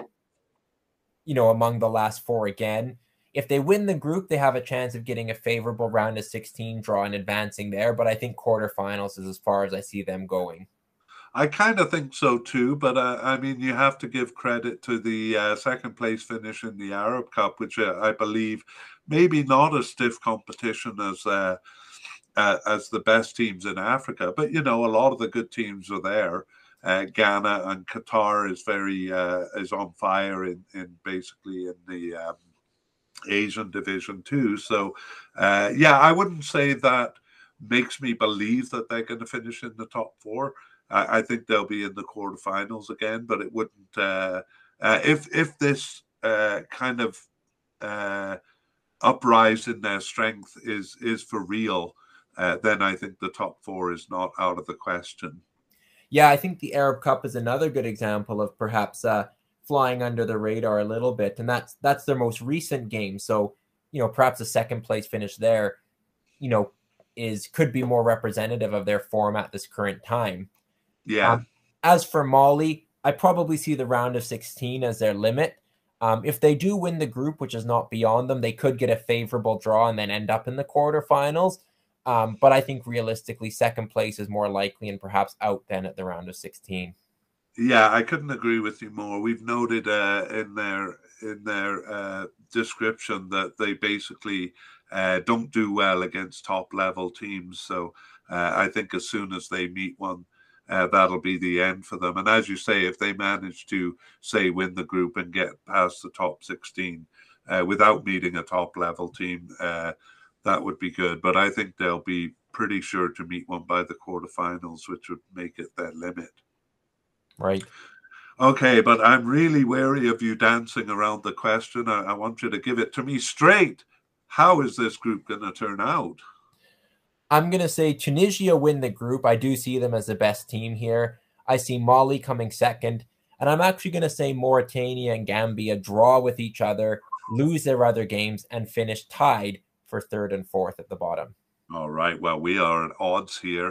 among the last 4 again. If they win the group, they have a chance of getting a favorable round of 16 draw and advancing there. But I think quarterfinals is as far as I see them going. I kind of think so too, but I mean, you have to give credit to the second place finish in the Arab Cup, which I believe maybe not a stiff competition as the best teams in Africa, but a lot of the good teams are there. Ghana and Qatar is on fire in basically in the Asian division too. So yeah, I wouldn't say that makes me believe that they're going to finish in the top 4. I think they'll be in the quarterfinals again, but it wouldn't. If this kind of uprise in their strength is for real, then I think the top 4 is not out of the question. Yeah, I think the Arab Cup is another good example of perhaps flying under the radar a little bit, and that's their most recent game. So perhaps a second place finish there, could be more representative of their form at this current time. Yeah. As for Mali, I probably see the round of 16 as their limit. If they do win the group, which is not beyond them, they could get a favorable draw and then end up in the quarterfinals. But I think realistically, second place is more likely and perhaps out then at the round of 16. Yeah, I couldn't agree with you more. We've noted in their description that they basically don't do well against top level teams. So I think as soon as they meet one, that'll be the end for them. And as you say, if they manage to, say, win the group and get past the top 16 without meeting a top level team, that would be good. But I think they'll be pretty sure to meet one by the quarterfinals, which would make it their limit. Right. Okay, but I'm really wary of you dancing around the question. I want you to give it to me straight. How is this group going to turn out? I'm going to say Tunisia win the group. I do see them as the best team here. I see Mali coming second. And I'm actually going to say Mauritania and Gambia draw with each other, lose their other games, and finish tied for third and fourth at the bottom. All right. Well, we are at odds here.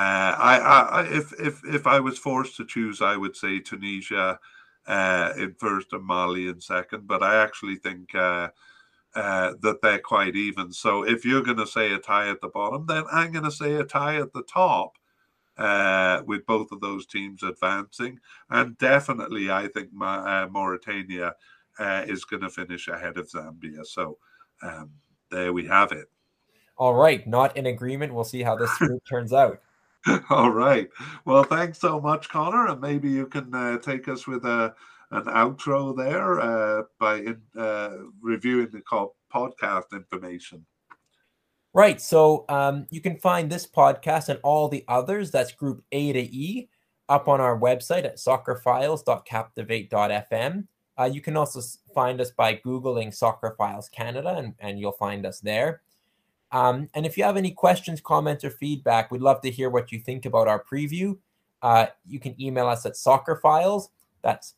If I was forced to choose, I would say Tunisia in first and Mali in second. But I actually think that they're quite even. So if you're going to say a tie at the bottom, then I'm going to say a tie at the top with both of those teams advancing. And definitely, I think Mauritania is going to finish ahead of Zambia. So there we have it. All right. Not in agreement. We'll see how this group turns out. All right. Well, thanks so much, Connor, and maybe you can take us with an outro there by reviewing the podcast information. Right. So you can find this podcast and all the others, that's Group A to E, up on our website at soccerfiles.captivate.fm. You can also find us by Googling Soccer Files Canada, and you'll find us there. And if you have any questions, comments, or feedback, we'd love to hear what you think about our preview. You can email us at soccerfiles, that's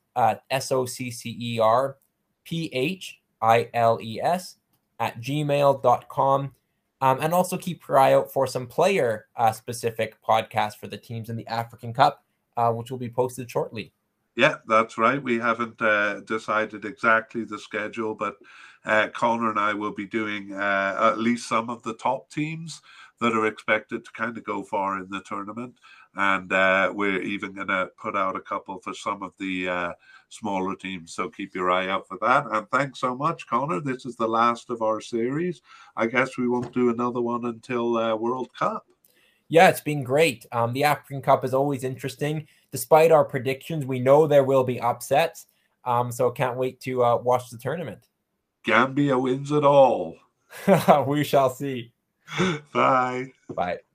SOCCERPHILES @gmail.com. And also keep your eye out for some player-specific podcasts for the teams in the African Cup, which will be posted shortly. Yeah, that's right. We haven't decided exactly the schedule, but Connor and I will be doing at least some of the top teams that are expected to kind of go far in the tournament. And we're even going to put out a couple for some of the smaller teams. So keep your eye out for that. And thanks so much, Connor. This is the last of our series. I guess we won't do another one until World Cup. Yeah, it's been great. The African Cup is always interesting. Despite our predictions, we know there will be upsets. So can't wait to watch the tournament. Gambia wins it all. We shall see. Bye. Bye.